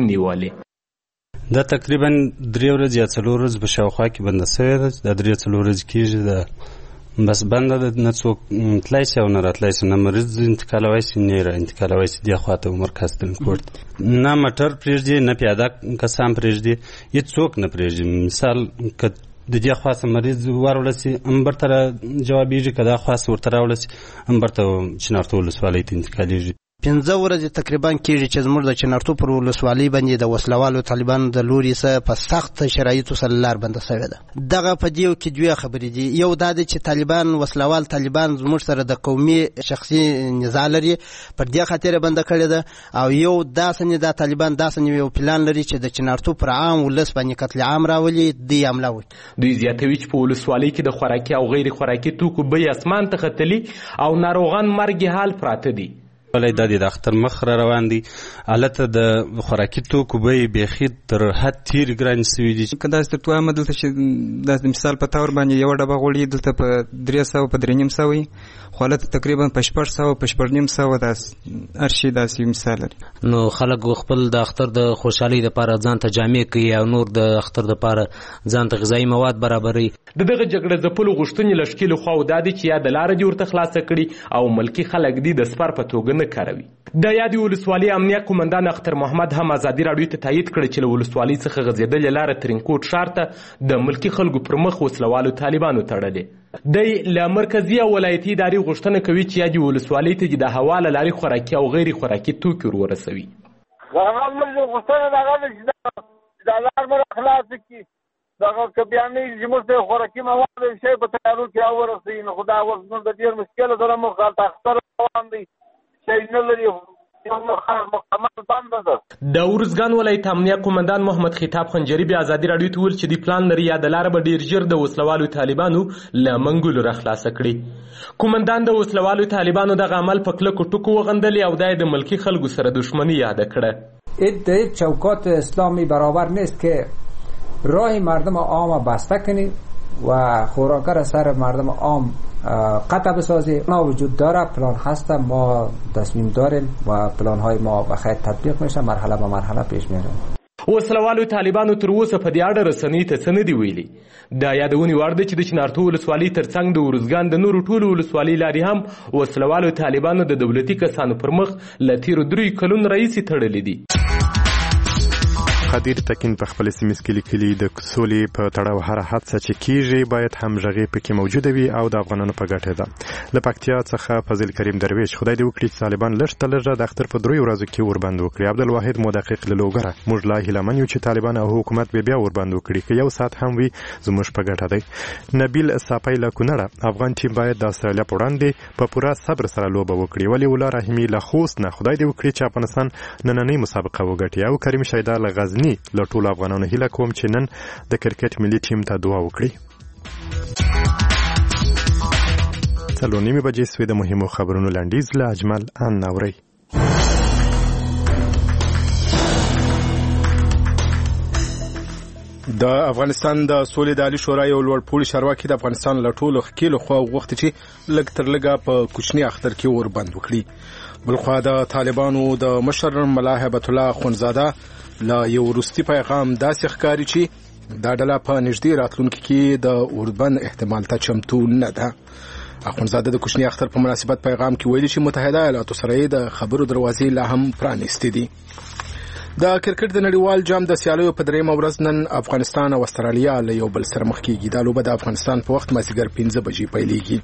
نیولې. دا تقریبا درې ورځې یا څلور ورځې په شاوخوا کې بنده سوې ده. دا درې څلور ورځې کېږي د بس بنده ده، نه څوک تللی شي او نه راتلی شي، نه مریض انتقالوی شي نه یې را انتقالوی شي دې خوا ته مرکز ترینکوټ. نه موټر پرېږدي، نه پیاده کسان پرېږدي، هېڅ څوک نه پرېږدي. مثال که د دې خواڅه مریض وروړل شي امبر ته جوابېږي، که دا خواڅه ورته راوړل شي امبر ته چنارتو ولسوالۍ ته انتقالېږي. پنځه ورځې تقریبا کېږي چې زموږ د چنارتو پر ولسوالۍ باندې د وسلوالو طالبانو د لوري څخه په سخت شرایطو سره لار بنده شوې ده. دغه په دې کې دوه خبرې دي. یو دا دی چې طالبان وسلوال طالبان زموږ سره د قومي شخصي نزاع لري، پر دې خاطر بنده کړې ده، او یو داسې نه د طالبان داسې یو پلان لري چې د چنارتو پر عام ولس باندې قتل عام راولي، دی حمله وکړي. دوی زیاتوي چې په ولسوالۍ کې د خوراکي او غیر خوراکي توکو بیې اسمان ته ختلي او ناروغان مرګ حال پراته دي. ولې دا د اختر مخ را روان دي، البته د خوراکي توکو بیې بیخي تر حد تېرې ګرانې شوي دي. که داسې درته وایم دلته چې د مثال په طور باندې یوه ډبه غوړي دلته په درې سوه په درې نیم سوه وي، خو هلته تقریبا په شپږ سوه په شپږ نیم سوه داسې هر شي داسې مثال لري. نو خلک خپل د اختر د خوشحالۍ دپاره ځان ته جامې کوي او نور د اختر دپاره ځان ته غذایي مواد برابروي. د دغه جګړه ځپلو غوښتنې له ښکېلو خواو دا دی چې یا د لاره دې ورته خلاصه کړي او ملکي خلک دې د سپر په توګه نه کاروي. د یادې ولسوالۍ امنیه قومندان اختر محمد هم ازادي راډیو ته تایید کړی چې له ولسوالۍ څخه غځېدلې لاره ترینکوټ ښار ته د ملکي خلکو پر مخ وسلوالو طالبانو تړلې. دی له مرکزي او ولایتي ادارې غوښتنه کوي چې یادې ولسوالۍ ته د هوا له لارې خوراکي او غیر خوراکي توکي ور ورسوي. هغه موږ غوښتنه دغه ده چې دا لار مو خلاصه کړي، دغه که بیا نه وي چې موږ ته خوراکي مواد شی په تیارو کې راورسوي، نو خو دا اوس موږ د ډېر مشکله سره مخ هلته اختر روان دی، شی نه لري، د ارزګان ولایت امنیه قومندان محمد خطاب خنجري بیا ازادي راډیو ته ویل چې د پلان لري یا د لاره به ډېر ژر د وسلوالو طالبانو له منګولو را خلاصه کړي. قومندان د وسلوالو طالبانو دغه عمل په کلکو ټکو وغندلې او دا یې د ملکي خلکو سره دښمني یاده کړه. ادعای چوکات اسلامی برابر نیست که راه مردم عام بسته کنید و خوراکه را سر مردم عام قطع بسازید. ما وجود داره، پلان هست، ما تصمیم داریم و پلان های ما بخیر تطبیق میشه، مرحله به مرحله پیش میریم. وسلوالو طالبانو تر اوسه په دې اړه رسنۍ ته څه نه دي ویلي. دا یادونې وړ ده چې د چنارتو ولسوالۍ ترڅنګ د ارزګان د نورو ټولو ولسوالۍ لارې هم وسلوالو طالبانو د دولتي کسانو پر مخ له تېرو دریو کلونو راهیسې تړلې دي. قدیر تکین په خپل سیمه کې لیکلي د سولې په تړاو هر حادثه چې کیږي باید همغږي پکې موجوده وي او د افغانانو په ګټه ده. له پکتیا څخه فضل کریم درویش خدای دې وکړي چې طالبان لږ تر لږه د اختر په دریو ورځو کې وربند وکړي. عبدالواحد مدقق له لوګره موږ لا هیله من یو چې طالبان او حکومت به بیا وربند وکړي که یو سات هم وي زموږ په ګټه دی. نبیل صافی له کونړه افغان ټیم باید د استرالیا په وړاندې په پوره صبر سره لوبه وکړي. ولی الله رحیمی له خوست نه خدای دې وکړي چې افغانستان نننۍ مسابقه وګټي. او کریم شیدا له غزنی له ټولو افغانانو هیله کوم چې نن د کرکټ ملي ټیم ته دعا وکړي. څلور نیمې بجې سوې د مهمو خبرونو لنډیز له اجمل ان نوري. د افغانستان د سولې د عالی شورا یو لوړپوړي چارواکي د افغانستان له ټولو ښکېلو خواو غوښتي چې لږ تر لږه په کوچني اختر کې وربند وکړي. بلخوا د طالبانو د مشر ملا هیبت الله اخوندزاده له یو وروستي پیغام داسې ښکاري چې دا ډله په نږدې راتلونکي کې د اوربند احتمال ته چمتو نه ده. اخوندزاده د کوچني اختر په مناسبت پیغام کې ویلي چې متحده ایالاتو سره د خبرو دروازې لا هم پرانیستې دي. د کرکټ د نړیوال جام د سیالیو په دریمه ورځ نن افغانستان او استرالیا له یو بل سره مخ کېږي. دا لوبه د افغانستان په وخت مازدیګر پنځه بجې پیلېږي.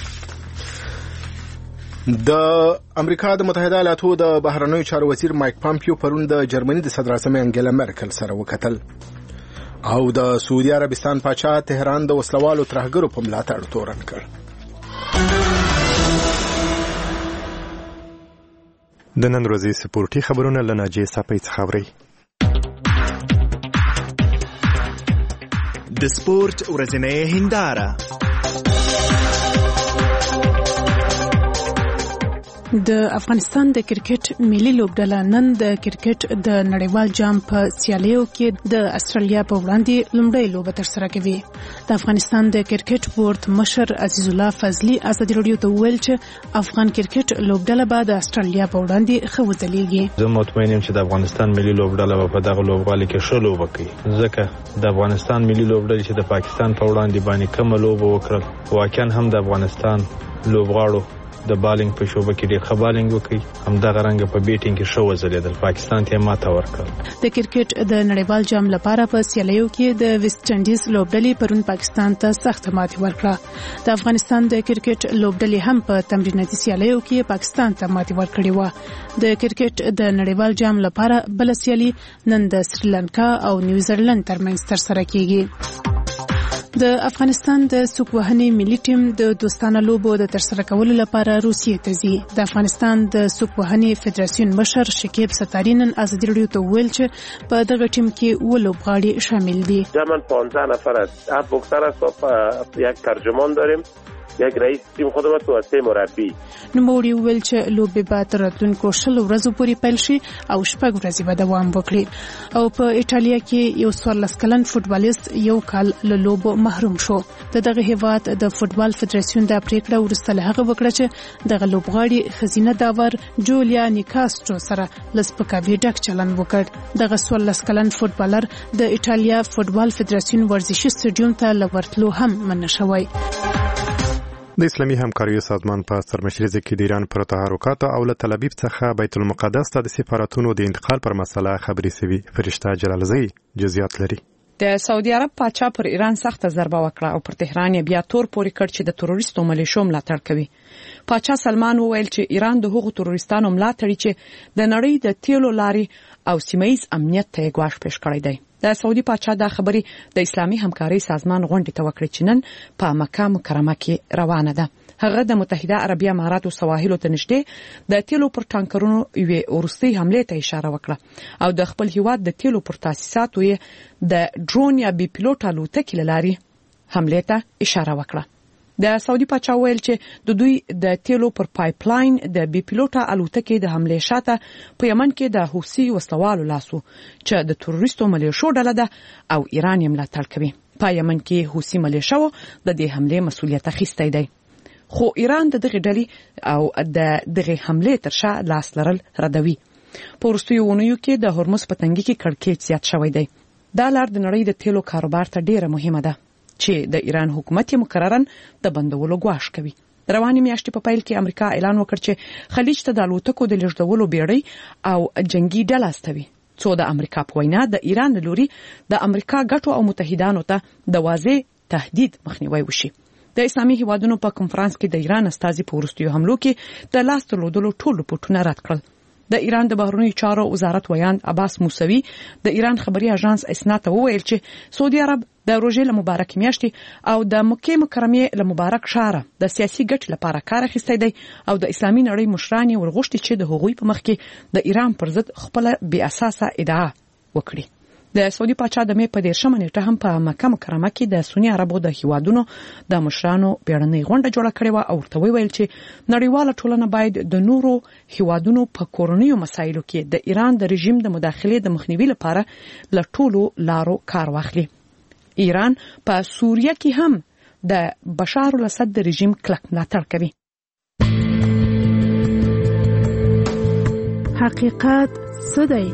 د امریکا د متحده ایالاتو د بهرنیو چارو وزیر مایک پامپیو پرون د جرمني د صدر اعظم انګلا مرکل سره وکتل او د سعودي عربستان پاچا تهران د وسلوالو ترهګرو په ملاتړ تورن کړ. د نن ورځې سپورټي خبرونه له ناجیې صافی څخه اورئ. د سپورټ ورځنۍ هنداره. د افغانستان د کرکټ ملي لوبډله نن د کرکټ د نړیوال جام په سیالیو کې د استرالیا په وړاندې لومړی لوبه ترسره کوي. د افغانستان د کرکټ بورډ مشر عزیز الله فضلي ازادي راډیو ته وویل چې افغان کرکټ لوبډله به د استرالیا په وړاندې ښه ودرېږي. زه مطمئن یم چې د افغانستان ملي لوبډله به په دغه لوبغالي کې ښه لوبه کوي، ځکه د افغانستان ملي لوبډلې چې د پاکستان په وړاندې باندې کومه لوبه وکړل، واقعا هم د افغانستان لوبغاړو د بالینګ په شوبه کې ډېر ښه بالینګ وکړي، همدغه رنګه په بیټینګ کې ښه وځلېدل، پاکستان ته ماته ورکړل. د کرکټ د نړیوال جام لپاره په سیالیو کې د ویسټ انډیز لوبډلې پرون پاکستان ته سخت ماتې ورکړه. د افغانستان د کرکټ لوبډلې هم په تمریناتي سیالیو کې پاکستان ته ماتې ورکړې و. د کرکټ د نړیوال جام لپاره بل سیالي نن د سریلانکا او نیوزیلند ترمنځ ترسره کیږي. د افغانستان د سوک وهنې ملي ټیم د دوستانه لوبو د ترسره کولو لپاره روسیې ته ځي. د افغانستان د سوک وهنې فدراسیون مشر شکیب ستاری نن ازادي راډیو ته وویل چې په دغه ټیم کې اووه لوبغاړي شامل دي. جمعاً پانزده نفر است. هفت بوکسر است، یک ترجمان داریم، یک رئیس تیم خدمات و سه مربی. نوموړي وویل چې لوبې به تر راتلونکو شلو ورځو پورې پیل شي او شپږ ورځې به دوام وکړي. او په ایټالیا کې یو څوارلس کلن فوټبالیست یو کال له لوبو محروم شو. د دغه هیواد د فوټبال فدراسیون د پریکړه وروسته له هغه وکړه چې دغه لوبغاړي ښځینه داور جولیا نیکاسترو سره لسپکاوي ډک چلند وکړ. دغه څوارلس کلن فوټبالر د ایټالیا فوټبال فدراسیون ورزشي سټډیوم ته له ورتلو هم منع شوی. د اسلامي همکاریو سازمان په سرمشرۍ کې د ایران پر تحرکات او له تل ابیب څخه بیت المقدس ته د سفارتونو د انتقال پر مسله خبرې سوي. فرشته جلالزئی جزئیات لري. د سعودي عرب پاچا پر ایران سخت ضربه وکړه او پر تهران بیا تور پورې کړ چې د تروریستو ملیشو ملاتړ کوي. پاچا سلمان وویل چې ایران د هغو تروریستانو ملاتړي چې د نړۍ د تیلو لارې او سیمه‌ییز امنیت ته ګواښ پیښ کړی دی. د سعودي پاچا دا خبرې د اسلامي همکارۍ سازمان غونډې ته وکړې چې نن په مکه مکرمه کې روانه ده. هغه د متحده عربي اماراتو سواحلو ته نږدې د تیلو پر ټانکرونو یوې وروستۍ حملې ته اشاره وکړه او د خپل هیواد د تیلو پر تاسیساتو یې د ډرون یا بي پیلوټ الوتکې له لارې حملې ته اشاره وکړه. د سعودي پاچا ویل چې د دوی د تیلو پر پایپ لاین د بي پیلوټ الوتکې د حملې شاته په یمن کې د حوثي وسلوالو لاسو چې د تروریستو ملیشو ډله ده او ایران یې ملاتړ کوي. په یمن کې حوثي ملیشو د دې حملې مسؤلیت اخیستی دی. خو ایران د دغه ډلې او د دغه حملې تر شا لاس لرل ردوي. په وروستیو اونیو کې د هرمز په تنګي کې کړکېچ زیات شوی دی. دا لار د نړۍ د تیلو کاروبار ته ډیره مهمه ده چې د ایران حکومت یې مکررن د بندولو غواړي کوي. رواني میاشتې په پیل کې امریکا اعلان وکړ چې خلیج ته د الوتکو د لېږدولو بیړۍ او جنگي ډله استوي. څو د امریکا په وینا د ایران د لوري د امریکا ګټو او متحدانو ته د واضح تهدید مخنیوي وشي. د اسلامي هیوادونو په کنفرانس کې د ایران استازي په وروستیو حملو کې د لاس درلودلو ټول رپورټونه رد کړل. د ایران د بهرنیو چارو وزارت ویان عباس موسوي د ایران خبري اژانس اسنا ته وویل چې سعودي عرب د روژې له مبارک میاشتې او د مکې مکرمې له مبارک ښاره د سیاسي ګټې لپاره کار اخیستی دی او د اسلامي نړۍ مشران یې ورغوښتي چې د هغوی په مخ کې د ایران پر ضد خپله بې اساسه ادعا وکړي. د سعودي پاچا د مې په دیرشمه نیټه هم په مکه مکرمه کې د سنی عربو د هیوادونو د مشرانو بیړنۍ غونډه جوړه کړې وه او ورته ویل چې نړیواله ټولنه باید د نورو هیوادونو په کورنیو مسایلو کې د ایران د رژیم د مداخلې د مخنیوي لپاره له ټولو لارو کار واخلي. ایران په سوریه کې هم د بشار الاسد د رژیم کلک ملاتړ کوي. حقیقت څه دی؟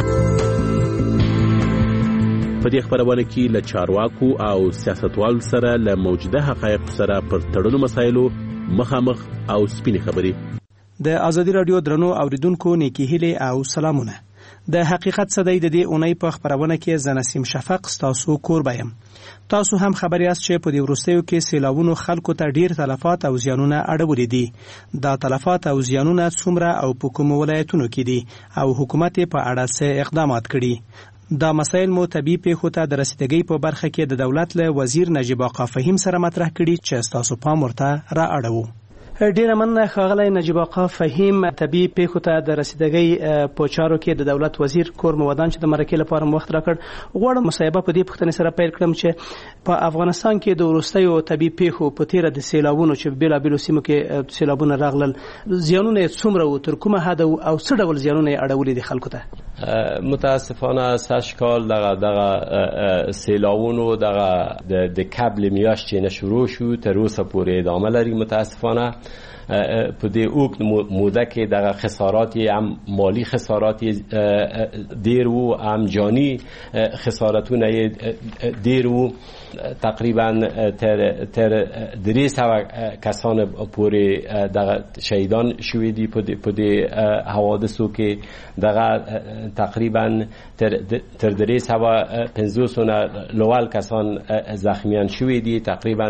په دې خبرونه کې له چارواکو او سیاستوالو سره له موجوده حقایق سره پر تړلو مسایلو مخامخ او سپینې خبرې. د ازادي رادیو درنو اوریدونکو نیکی هیله او سلامونه. د حقیقت څه دی د دې اونۍ په خبرونه کې زه نسیم شفق ستاسو کوربه یم. تاسو هم خبر یاست چې په دې وروستیو کې سیلابونو خلکو ته ډیر تلفات او زیانونه اړولي دي. دا تلفات او زیانونه څومره او په کوم ولایتونو کې دي او حکومت په اړه څه اقدامات کړي؟ دا مسایل مو طبي پیښو ته د رسیدګۍ په برخه کې د دولت له وزیر نجیب آقا فهیم سره مطرح کړي چې تاسو پام ورته را اړوو. ډیره مننه ښاغلی نجیب آقا فهیم. طبي پیښو ته د رسیدګۍ په چارو کې د دولت وزیر کور مو ودان چې د مرکې لپاره مو وخت راکړ. غواړم مصاحبه په دې پوښتنې سره پیل کړم چې په افغانستان کې د وروستیو طبي پیښو په تیره د سیلابونو چې بېلابېلو سیمو کې سیلابونه راغلل زیانونه یې څومره وو، تر کومه حده وو او څه ډول زیانونه یې اړولي دي خلکو ته؟ متاسفانه سږ کال دغه دغه سیلابونو دغه د کبل میاشتې نه شروع شو تر اوسه پورې ادامه لري. متاسفانه په دې اوږد موده کې دغه خسارات هم مالی خسارات ډیر وو، هم جانی خسارتونه ډیر وو. تقریبا تر تر درې سوه کسان پورې دغه شهیدان شوي دي په دې حوادثو کې. دغه تقریبا تر تر درې سوه پنځوس نه لوړ کسان زخمیان شوي دي. تقریبا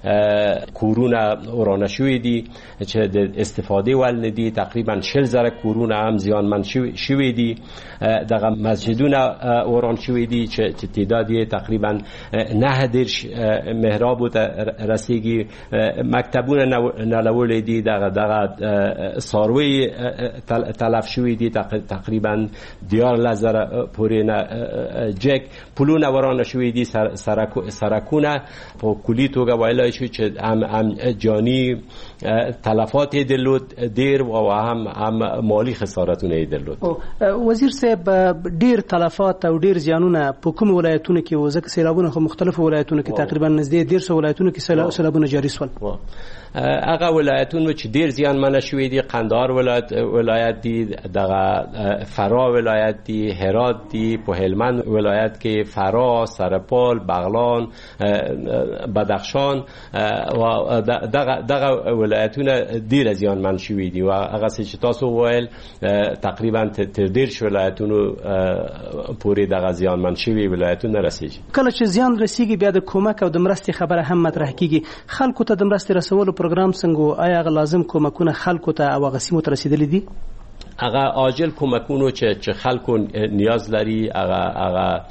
کورونه ورانه شوي دي چې د استفاده ول نه دي. تقریبا شل زره کورونه هم زیانمن شوي دي. دغه مسجدونه وران شوي دي چې تعداد یې تقریبا نه دیرش محراب ته رسیږي. مکتبونه نلولې دي. دغه دغه څاروي تلف شوي دي. تقریبا دیارلس زره پورې نه جک پلونه وران شوي دي. سرکونه په کلی توګه ویلای شو چې هم هم جانی تلفات درلود ډیر او هم هم مالی خسارتونه درلود. وزیر صاحب ډیر تلفات او ډیر زیانونه په کوم ولایتونو کې وو؟ ځکه سیلابونه خو مختلفو ولایتونو کې تقریبا نږدې ډیر څو ولایتونو کې سیلابونه جاری شول. هغه ولایتونو چې ډیر زیانمن شوي دي قندهار ولایت ولایت دي، دغه فرا ولایت دي، هرات دي، په هلمند ولایت کې فرا، سرپال، بغلان، بدخشان و دغه دغه ولایتونه ډیر زیانمن شوي دي. و هغه چې تاسو وویل تقریبا تر ډیر ولایتونو پورې دغه زیانمن شوي ولایتونه رسیږي. کله چې زیان رسیږي بیا د کومک او د مرستې خبره هم مطرح کیږي. خلکو ته د مرستې رسولو پروګرام څنګه؟ آیا لازم کومکونه خلکو ته او غسیمو ته رسیدلي دي؟ هغه عاجل کومکونو چې چې خلکو نیاز لري، هغه هغه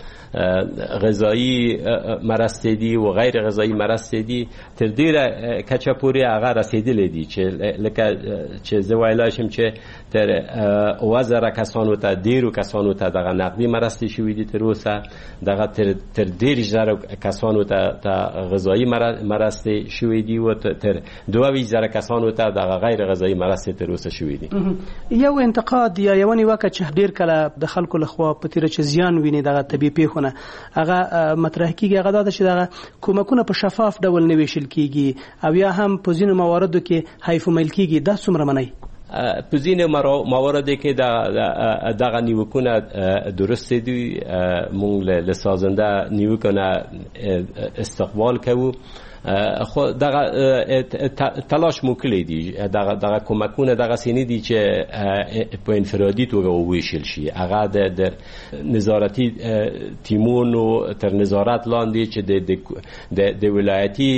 غذایی مرستې دي و غیر غذایی مرستې دي تر ډیره کچه پورې هغه رسیدلي دي چې لکه چې زه ویلای شم چې تر اوه زره کسانو ته ډیرو کسانو ته دغه نقدي مرستې شوي دي. تر اوسه دغه تر تر دېرش زره کسانو ته غذایی مرستې شوي دي و تر دوه ویشت زره کسانو ته دغه غیر غذایی مرستې تر اوسه شوي دي. یو انتقاد یا یو نیوکه چې ډیر کله د خلکو لخوا په تیره چې زیان ویني دغه طبي پیښو هغه مطرح کیږي هغه دا چې دغه کومکونه په شفاف ډول نه ویشل کیږي او یا هم په ځینو مواردو کې حیف مل کیږي. دا څومره منئ؟ په ځینې مواردو کې دغه نیوکونه درست دي. موږ له سازنده نیوکونه استقبال کوو خو دغه تلاش مو کړی دي دغه دغه کومکونه دغه سینې دي چې په انفرادي توګه وویشل شي هغه د نظارتي تیمونو تر نظارت لاندې چې د د ولایتي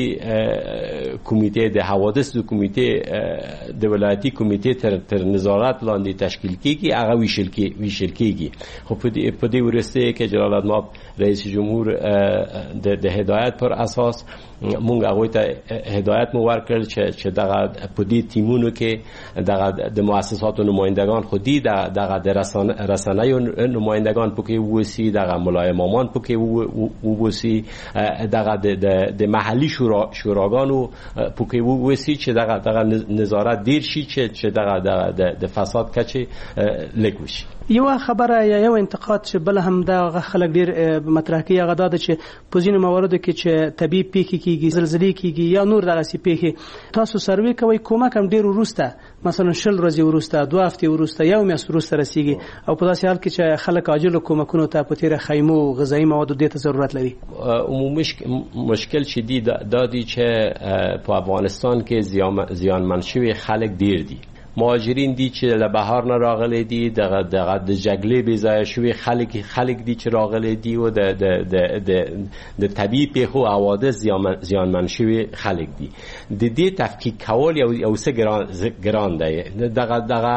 کمیټې د حوادث د کمیټې د ولایتي کمیټې تر تر نظارت لاندې تشکیل کیږي هغه ویشل کی ویشل کیږي خو په دې په دې ورسته کې جلال آباد رئیس جمهور د هدایت پر اساس مونږ هغه ته هدایت مو ورکړل چې چې دغه په دې تیمونو کې دغه د مؤسساتو نمائندگان خودی دغه د رسنیو نمائندگان پکې ووسی دغه ملای مامان پکې ووسی دغه د محلي شورا شوراګانو پکې ووسی چې دغه دغه نظارت دیر شي چې دغه د فساد کچې لګوشي. یو خبره یا یو انتقاد چې بل هم دا خلک ډیر مطرح کوي هغه دا چې په ځینو مواردو کې چې طبي پیښې کیږي زلزلې کیږي یا نور دغه سي پیښې تاسو سروې کوي کومه کم ډیر ورسته مثلا شل ورځې ورسته دوه هفتې ورسته یو میاشت ورسته رسیږي او په داسې حال کې چې خلک عاجل کومکونو ته په تیر خیمو غذایی موادو ته ضرورت لري. عمومي مشکل چې دی دا دی چې په افغانستان کې زیانمن شوي خلک ډیر دي مهاجرین دي چې له بهار نه راغلي دي دغه دغه د جګړې بې ځایه شوي خلک خلک دي چې راغلي دي او د د د د طبیعي پیښو حوادث زیانمن شوي خلک دي د دې تفکیک کول یو یو څه ګران ګران دی دغه دغه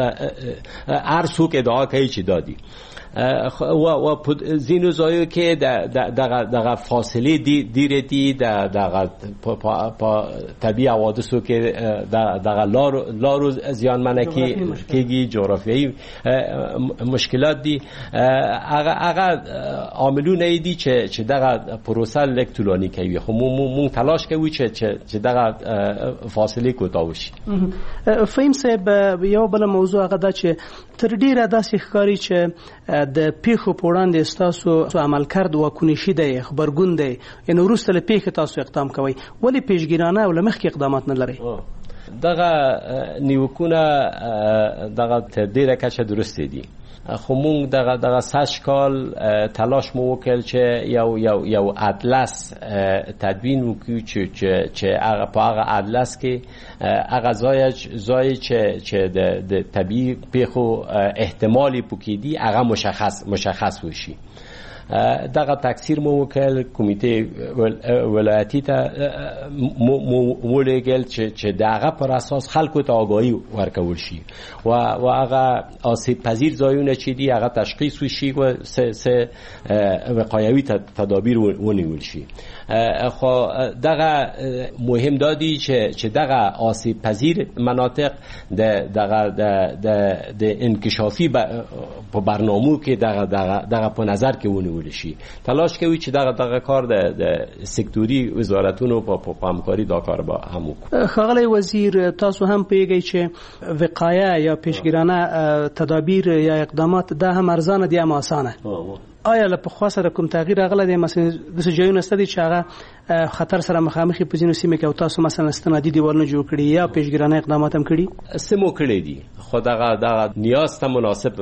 هر څوک ادعا کوي چې دادي و و زینو زایو کې دغه دغه فاصله دی ډیره دي دغه په طبیعي حوادثو کې دغه لارو لارو زیانمنه کیږي جغرافیایی مشکلات دي هغه هغه عاملونه دي چې چې دغه پروسه لک طولانی کوي خو مونږ تلاش کوي چې چې دغه فاصله کوتاه شي. فهم صاحب یو بل موضوع هغه دا چې تر ډیره داسې ښکاري چې د پیښو په وړاندې تاسو عمل کرد واکونی شیده خبرګون دی یعنی وروسته له پیښې تاسو اقدام کوي ولی پیشګیرانه او لمخکې اقدامات نه لري. دغه نیوکونه دغه تر ډیره کچه درسته دي خو مونږ دغه دغه سش کال تلاش مو وکړ چې یو یو یو اطلس تدوین وکړو چې چې هغه په هغه اطلس کې هغه ځای ځای چې چې د طبیعي پیښو احتمالي پکې دي هغه مشخص مشخص وشي. دغه تکثیر مو وکړ کمیټه ولایتي ته مو ولېږل چې دغه پر اساس خلکو ته آگاهی ورکول شي و و هغه آسیب پذیر ځایونه چې دي هغه تشخیص وشي و سه سه وقایوي تدابیر ونیول شي. خو دغه مهم دادی چې چې دغه آسیب پذیر مناطق د دغه د د انکشافي په برنامه کې دغه دغه دغه په نظر کې ونیول شي. تلاش کوي چې دغه دغه کار د سکتوري وزارتونو په همکاري دا کار با هم وکړي. خغلی وزیر تاسو هم پیږئ چې وقایه یا پیشګیرانه تدابیر یا اقدامات دا هم ارزانه دي هم اسانه. آیا له پخوا سره کوم تغییر راغلی دی مثلا د ځایونو ستدي چې هغه خطر سره مخامخ په ځینو سیمه کې او تاسو مثلا استنادي دیوالونه جوړ کړي یا پیشګیرانه اقدامات هم کړي؟ سمو کړي دي خو دغه دغه نیاز ته مناسب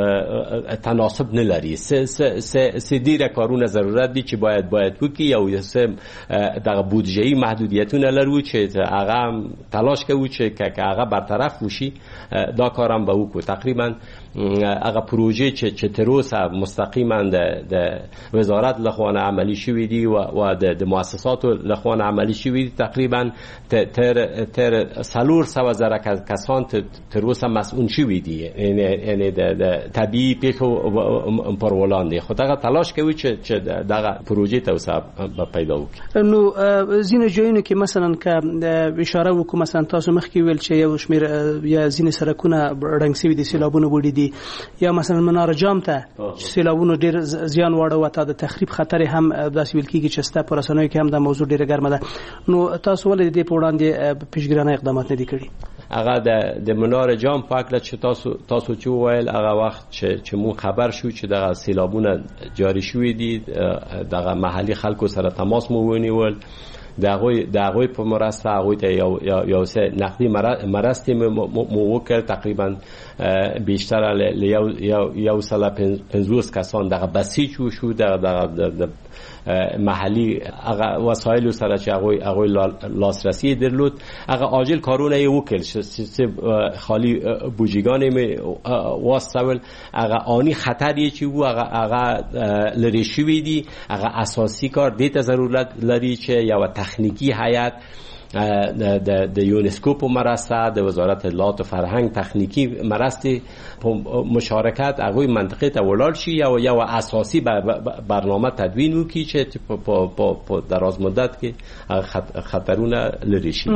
تناسب نه لري. سه سه سه ډیره کارونه ضرورت دي چې باید باید وکړي او سه دغه بودجه‌ای محدودیتونه لري چې هغه تلاش کوي چې هغه برطرف وشي دا کارم به وکړو. تقریبا هغه پروژه چې چې تر اوسه مستقیما د وزارت لخوا عملی شوې دي او د مؤسساتو لخوا عملی شوې دي تقریبا تر تر سلور سو زره کسان تر اوسه مسئول شوې دي یعنی د طبيعي پیښو پر وړاندې خو دغه تلاش کوي چې دغه پروژه توسعه پیدا وکړي. نو ځینې ځایونو کې مثلا که اشاره وکړو مثلا تاسو مخکې ویل چې یو شمیر یا ځینې سرکونه رنګ سوي دي سیلابونه وړي دي یا مثلا منار جام ته سیلابونو ډیر زیان واړو ته د تخریب خطر هم داسې ویل کیږي چې ستا پر رسنیو کې هم د موضوع ډیره ګرمه ده. نو تاسو ولې دې په وړاندې پیشګیرانه اقدامات نه دي کړي؟ هغه د د منار جام په اړه چې تاسو تاسو چې ویل هغه وخت چې چې مو خبر شو چې دغه سیلابونه جاری شوې دي دغه محلي خلکو سره تماس مو ونیول دغه دغه په مرسته هغه ته یو یو څه نقدي مرسته مو وکړ تقریبا بیشتر له یو یو یو سال پنځوس کسان دغه بسیج شو دغه د محلي هغه وسایل سره چې هغه هغه لاسرسي درلود هغه عاجل کارونه یې وکړ چې خالی بوجیګانې مې واستول هغه آنی خطری چې وو هغه هغه لري شوی دی هغه اساسي کار دې ته ضرورت لري چې یو تخنیکی هیئت د د یونسکو په مرسته د وزارت اطلاعات و فرهنګ تخنیکی مرسته په مشارکت هغه منطقه ته ولاړ شي یا یو اساسي برنامه تدوین وکړي چې په په دراز مدت کې خطرونه لري شي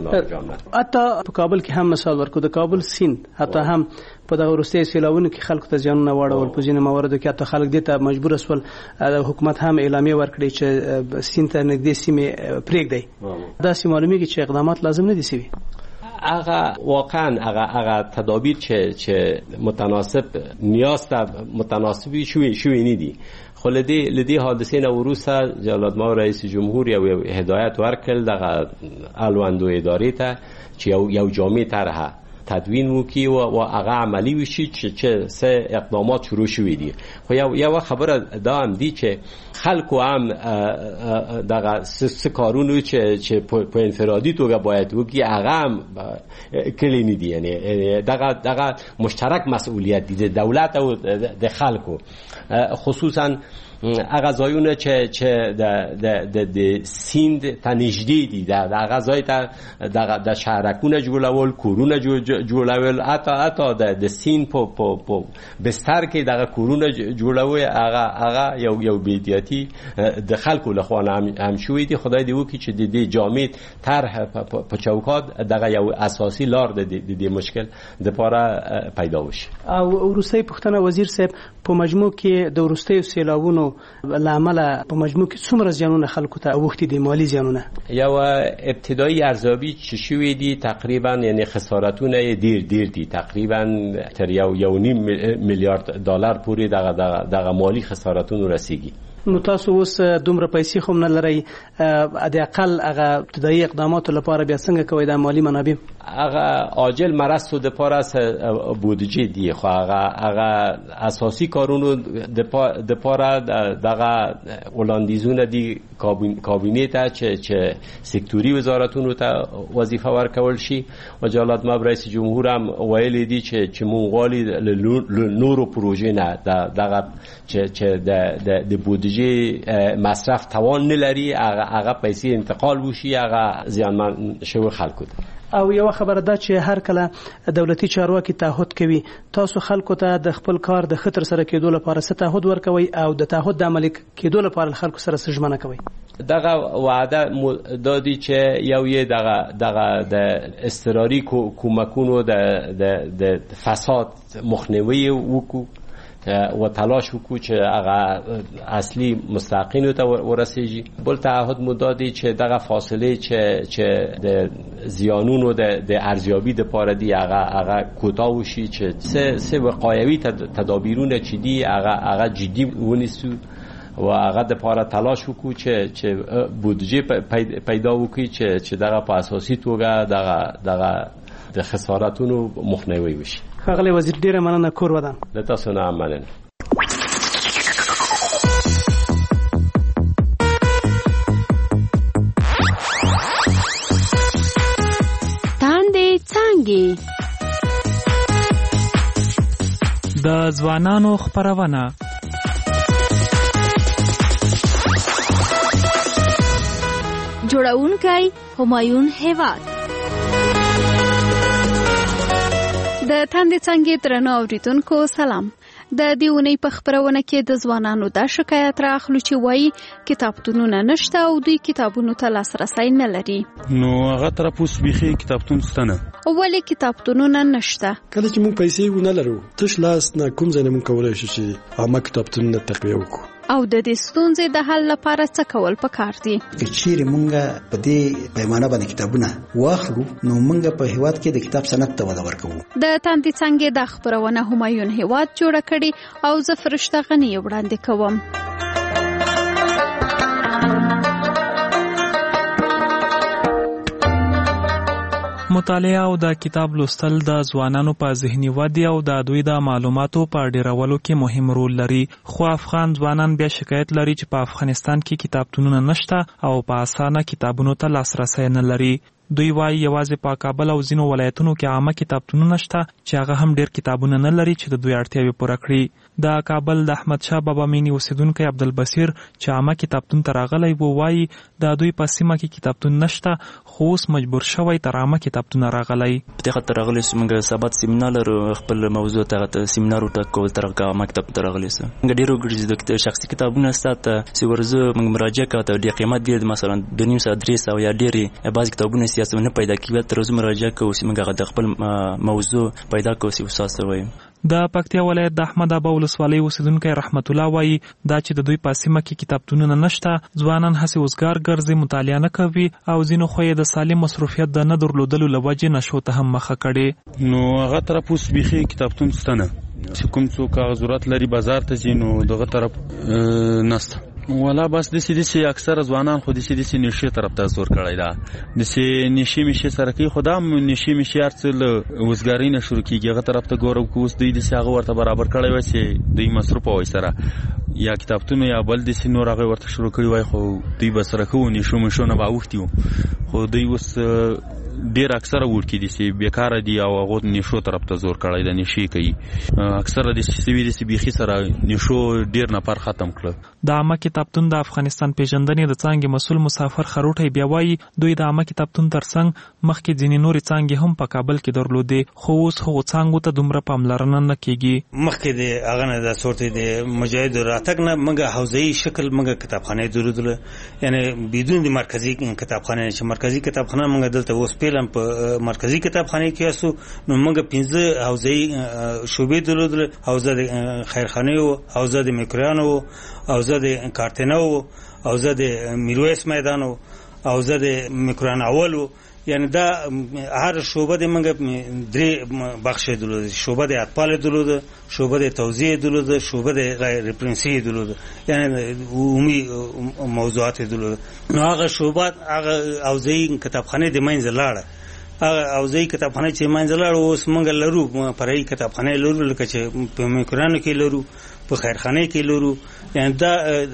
حتی په کابل کې هم مثال ورکو د کابل سیند حتی هم په دغه وروستي سیلاوونو کې خلکو ته ځانونه واړول په ځینو مواردو کې حتی خلک دې ته مجبور شول حکومت هم اعلامیه ورکړي چې سیند ته نږدې سیمې پرېږدي دا سیمه معلومیږي چې اقدامات لازم نه دي سوي هغه واقعا هغه هغه تدابیر چې چې متناسب نیاز ته متناسبی شوی شوی نه دي خو لدی لدی حادثه نه وروسته جلال ما رئیس جمهور یو هدایت ورکړ دغه الوندو ادارې ته چې یو یو جامع طرحه تدوین وکي و هغه عملی وشي چې سه اقدامات شروع شوي دي خو یو یو خبره دا هم دي چې خلکو هم دغه سه کارونو چې چې په انفرادي توګه باید وکي هغه هم کلی نه دي یعنی دغه دغه مشترک مسئولیت دي د دولت او د خلکو خصوصا هغه ځایونه چې چې د د د سیند ته نږدې دي د هغه ځای ته د شهرکونه جوړول کورونه جوړول حتی حتی د سیند په په بستر کې دغه کورونه جوړول هغه هغه یو یو بیدیاتی د خلکو لخوا هم شوی دي خدای دې وکړي چې د دې جامع طرح په چوکات دغه یو اساسي لار د دې مشکل د پاره پیدا وشي. او روسي پښتنه وزیر صاحب په مجموع کې د روسي سیلاوونو لامل په مجموع کې څومره زیانونه خلکو ته اوختي دي مالی زیانونه یو ابتدایي ارزیابی چې شوی دي تقریبا یعنی خسارتونه ډیر ډیر دي تقریبا تر یو یو نیم میلیارد دلار پورې دغه دغه مالی خسارتونه رسیږي. نو تاسو اوس دومره پیسې خو نه لرئ د اقل هغه ابتدایي اقداماتو لپاره بیا څنګه کوئ د مالی منابع هغه عاجل مرستو د پاره بودجه دی خو هغه هغه اساسي کارونو د پاره دغه ولاندیزونه دی کابینه ته چې چې سکتوري وزارتونو ته وظیفه ورکول شي او جلال مب رئیس جمهور هم ویلي دي چې چې مونږ غواړي نورو پروژې نه دغه چې چې د د بودجه مصرف توان نه لري هغه هغه پیسې انتقال وشي هغه زیانمن شوی خلکو ته. او یو خبره ده چې هر کله دولتي چارواکي تعهد کوي تاسو خلکو ته د خپل کار د خطر سره کېدو لپاره څه تعهد ورکوي او د تعهد د عملي کېدو لپاره خلکو سره څه ژمنه کوي؟ دغه وعده دادی چې یو یې دغه دغه د اضطراري کومکونو د د فساد مخنیوي وکړو و تلاش وکړو چې هغه اصلي مستحقینو ته ورسیږي. بل تعهد مو دادی چې دغه فاصله چې چې د زیانونو د د ارزیابي د پاره دی هغه هغه کوتاه وشي چې سه سه وقایوي تدابیرونه چې دی هغه هغه جدي ونیسو و هغه د پاره تلاش وکړو چې چې بودجه پیدا وکړي چې چې دغه په اساسي توګه دغه دغه د خسارتونو مخنیوي وشي. ښاغلی وزیر ډیره مننه کور ودان. د تاسو نه مننه. تاندې څانګې د ځوانانو خپرونه جوړونکی همایون هیواد. د تاندې څانګې درنو اوریدونکو سلام. د دې اونۍ په خبرونه کې د ځوانانو د شکایت راخلو چې وایي کتابتونونه نشته او دوی کتابونو ته لاسرسی نه لري. نو هغه طرف اوس بیخي کتابتون ستنه ولې کتابتونونه نشته؟ کله چې موږ پیسې ونه لرو تش لاس نه کوم ځای نه موږ کولای شو چې عامه کتابتونونه تقویه وکړو. او د دې ستونزې د حل لپاره څه کول پکار دي؟ چیرې مونږ په دې پیمانه باندې کتابونه واخلو نو مونږ په هیواد کې د کتاب صنعت ته وده ورکوو. د تاندې څانګې د خبرونه همایون هیواد جوړه کړي او زه فرشته غنی وړاندې کوم. مطالعه او د کتاب لوستل د ځوانانو په ذهني ودې او د دوی د معلوماتو په ډیرولو کې مهم رول لري، خو افغان ځوانان بیا شکایت لري چې په افغانستان کې کتابتونونه نشته او په اسانه کتابونو ته لاسرسی نه لري. دوی وايي یوازې په کابل او ځینو ولایتونو کې عامه کتابتونونه شته چې هغه هم ډیر کتابونه نه لري چې د دوی اړتیاوې پوره کړي. د کابل د احمد شاه بابا مینی اوسیدونکی عبدالبصیر چې عامه کتابتون ته راغلی و وايي د دوی په سیمه کې کتابتون نشته، خو اوس مجبور شوی تر عامه کتابتون راغلی. په دغه ته راغلی سو موږ سبات سیمینار لرو، خپل موضوع ته سیمینار وټاکو تر عامه کتابتون ته راغلی سو. موږ ډیرو ګرځي د شخصي کتابونه ستاسو چې ورزه موږ مراجعه کوو د قیمت دی مثلا د نیم ساعت درې ساعت یا ډیرې بعض کتابونه سیاست نه پیدا کیږي تر اوسه مراجعه کوو چې موږ د خپل موضوع پیدا کوو چې وساسه وایي. د پکتیا ولایت د احمد ابا ولسوالۍ اوسیدونکی رحمت الله وایي دا چې د دوی په سیمه کې کتابتونونه نشته، ځوانان هسې وزګار ګرځي، مطالعه نه کوي او ځینو خو یې د سالم مصروفیت د نه درلودلو له وجې نشو ته هم مخه کړې. نو هغه طرف اوس بیخي کتابتون شته نه، چې کوم څوک هغه ضرورت لري بازار ته ځي نو دغه طرف نسته. ولا بس دسی دسی اکثر ځوانان خو دسی دسی نشي طرف ته زور کړی دا دسی نشي مشي سره کوي، خو دا نشي مشي ارڅل وزګاری نه شروع کیږي هغه طرف ته ګورو کوس دوی دسی هغه ورته برابر کړی وای چې دوی مصروف وای سره یا کتابتون یا بل دسی نور هغه ورته شروع کړی وای، خو دوی بس راکو نشو مشو نه باوختیو، خو دوی وس ډیر اکثره ورکی دي چې بیکاره دي او هغه نشو طرف ته زور کړی د نشي کوي، اکثره د سیوی د بیخي سره نشو ډیر نه پر ختم کړ. د عامه کتابتون د افغانستان پیژندنې د څانګې مسول مسافر خروټی بیا وایي دوی د عامه کتابتون ترڅنګ مخکې ځینې نورې څانګې هم په کابل کې درلودې، خو اوس هغو څانګو ته دومره پاملرنه نه کیږي. مخکې د هغه نه د صورت د مجاهد راتګ نه موږ حوزه‌ای شکل موږ کتابخانه درلودله، یعنی بدون د مرکزی کتابخانه چې مرکزی کتابخانه موږ دلته اوس پیلم په مرکزی کتابخانه کې اسو نو موږ پنځه حوزه‌ای شوبې درلودله، حوزه د خیرخانه او حوزه د میکرانو، حوزه د کارتنو، حوزه د میرویس میدان او حوزه د میکران اولو، یعنی دا هر شوبه د موږ درې بخش درلوده، شوبه د اطفال درلوده، شوبه د توزیع درلوده، شوبه د غیر پرنسي درلوده، یعنی عمومي موضوعات درلوده. نو هغه شوبه هغه حوزه کتابخانه د منځ لاړه، هغه حوزه کتابخانه چې منځ لاړه اوس موږ لرو پرای کتابخانه لرو لکه چې په میکرانو کې لرو، په خیرخانه کې لرو، یعنی دا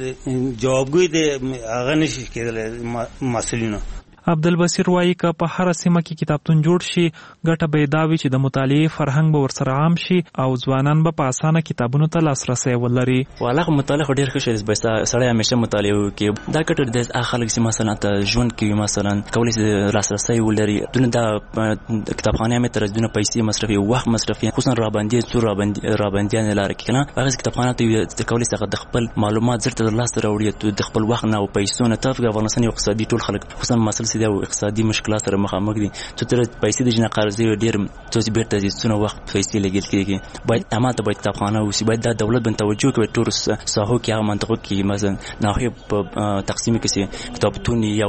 جوابګوی د هغه نشي کېدل مسؤلینو. عبدالبصیر وایي که په هر سیمه کې کتابتون جوړ شي ګټه به دا وي چې د مطالعې فرهنګ به ورسره عام شي او ځوانان به په اسانه کتابونو ته لاسرسی ولري. والله مطالعه خو ډېر ښه شی دی، سړی همیشه مطالعه وکړي. دا ګټه د هغه خلک چې مثلا ته ژوند کوي مثلا کولی شي لاسرسی ولري، دونه دا کتابخانې هم تر دونه پیسې مصرفي وخت مصرفي، خصوصا راباندې څو راباندې راباندې لاره کې کنه هغه کتابخانه ته کولی شي د خپل معلومات زرته د لاس راوړي، د خپل وخت نه او پیسو نه تفګ افغانستان یو اقتصادي ټول خلک خصوصا مسل سي او اقتصادي مشکلات سره مخامخ دي، چې تر پیسې د جنا قرضې ډیر څه بیرته دي څونه وخت پیسې لګیل کیږي. باید امانت باید کتابخانه وسی، باید د دولت باندې توجه کوي ټول ساحو کې هغه منطقو کې مثلا نه په تقسیم کې کتابتون یو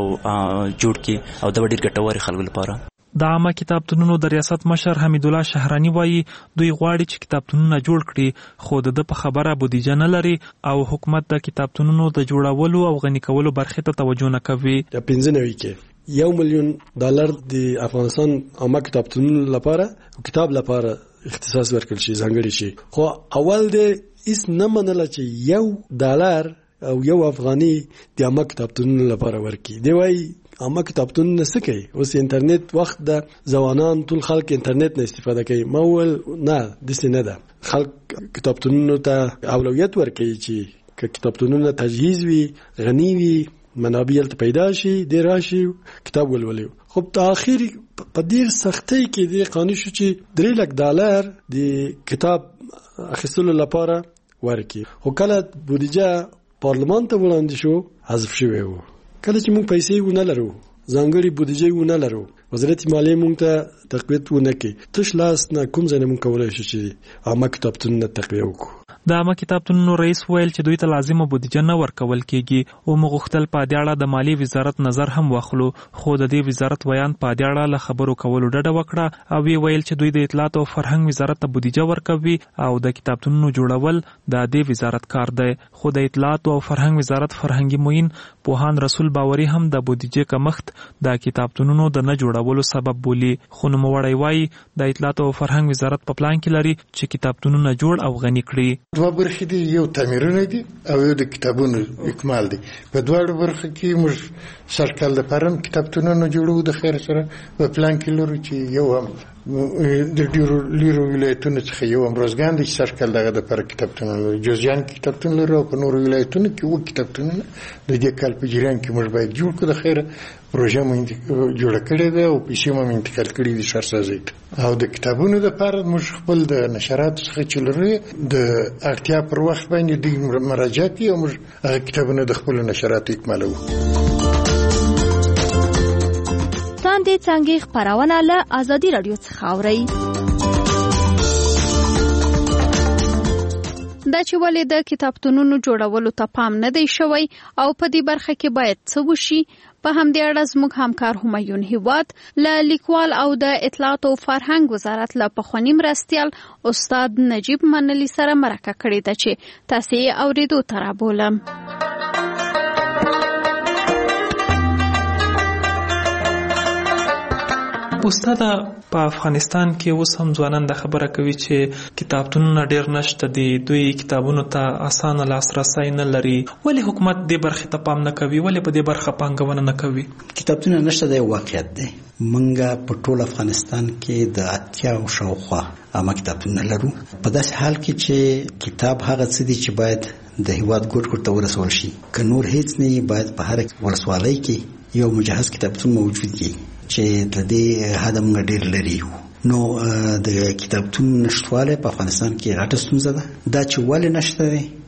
جوړ کی او د ډیر ګټور خلکو لپاره. د عامه کتابتونونو د ریاست مشر حمید الله شهرانی وایي دوی غواړي چې کتابتونونه جوړ کړي، خو د په خبره بودیجه نه لري او حکومت د کتابتونونو د جوړولو او غني کولو برخې ته توجه نه کوي. د پنځه نوي کې یو میلیون ډالر د افغانستان عامه کتابتونونو لپاره او کتاب لپاره اختصاص ورکړل شي ځانګړي شي، خو اول د هیڅ نه منله چې یو ډالر او یو افغاني د عامه کتابتونونو لپاره ورکړي. دی وایي عامه کتابتونونه څه کوي؟ اوس انټرنیټ وخت د ځوانان ټول خلک انټرنیټ نه استفاده کوي. ما وویل نه داسې نه ده، خلک کتابتونونو ته اولویت ورکوي چې کتابتونونه تجهیز وي، غني وي، منابع ته پیدا شي، دی راشي کتاب ولولي. خو په اخر په ډیر سختۍ کې دی قانون شو چې درې لک ډالر د کتاب اخیستلو لپاره ورکړي، خو کله بودیجه پارلمان ته وړاندې شو حذف شوی و. کله چې موږ پیسې ونه لرو، ځانګړي بودیجه ونه لرو، وزارت مالیه موږ ته تقویت ونه کړي، تش لاس نه کوم ځای نه موږ کولی شو چې عامه کتابتونونه تقویه وکړو. د عامه کتابتونونو رئیس ویل چې دوی ته لازمه بودیجه نه ورکول کیږي او موږ غوښتل په دې اړه د مالی وزارت نظر هم واخلو، خو د دې وزارت ویان په دې اړه له خبرو کولو ډډه وکړه او وی ویل چې دوی د اطلاعات او فرهنګ وزارت ته بودیجه ورکوي او د کتابتونونو جوړول د دې وزارت کار دی. خو د اطلاعات او فرهنګ وزارت فرهنګي معین پوهان رسول باوري هم د بودیجې کمښت د کتابتونونو د نه جوړولو سبب بولي. خو نوموړی وایي د اطلاعات او فرهنګ وزارت په پلان کې لري چې کتابتونونه جوړ او غني کړي. دوه برخې دي، یو تعمیرونه دي او یو د کتابونو اکمال دي. په دواړو برخو کې موږ سرکال د پرم کتابتونونو جوړو د خیر سره په پلان کې لرو چې یو هم د ډیرو لیرو ولایتونو څخه یو هم روزګان دي چې سرکال دغه د پر کتابتونونو لري، جوزجان کتابتون لري او په نورو ولایتونو کې و کتابتونونه د دې کال په جریان کې موږ باید جوړ کړو. د خیر پروژه مو جوړه کړې ده او پیسې مو انتقال کړې دي شهرسازۍ ته. او د کتابونو لپاره موږ خپل د نشرات څخه چې لري د اړتیا پر وخت باندې د مراجعه کوي او موږ هغه کتابونه د خپل نشراتو اکمالوو. تاندې څنګه خبرونه له آزادي رادیو څخه اورئ. دا چې ولې د کتابتونونو جوړولو ته پام نه دی شوی او په دې برخه کې باید څه وشي، په همدې اړه زموږ همکار همایون هیواد له لیکوال او د اطلاعات او فرهنګ وزارت له پخواني مرستیال استاد نجیب منلی سره مرکه کړې ده چې تاسو یې اورېدو ته رابولم. استاد، په افغانستان کې اوس هم ځوانان د خبره کوي چې کتابتونونه ډېر نشته دي، دوی کتابونو ته اسانه لاسرسی نه لري. ولې حکومت دې برخې ته پام نه کوي؟ ولې په دې برخه پانګونه نه کوي؟ کتابتونونه نشته دی واقعیت دی. منګه په ټول افغانستان کې د اتیا او شاوخوا عامه کتابتونونه لرو، په داسې حال کې چې کتاب هغه څه دی چې باید د هیواد ګوټ ګوټ ته ورسول شي. که نور هیڅ نه باید په هر ولسوالۍ کې یو مجهز کتابتون موجود وي چې د دې هدم ډیر لري. نو د کتابتون نشټواله په افغانستان کې غټه ستونزه ده. دا چې ولې نشته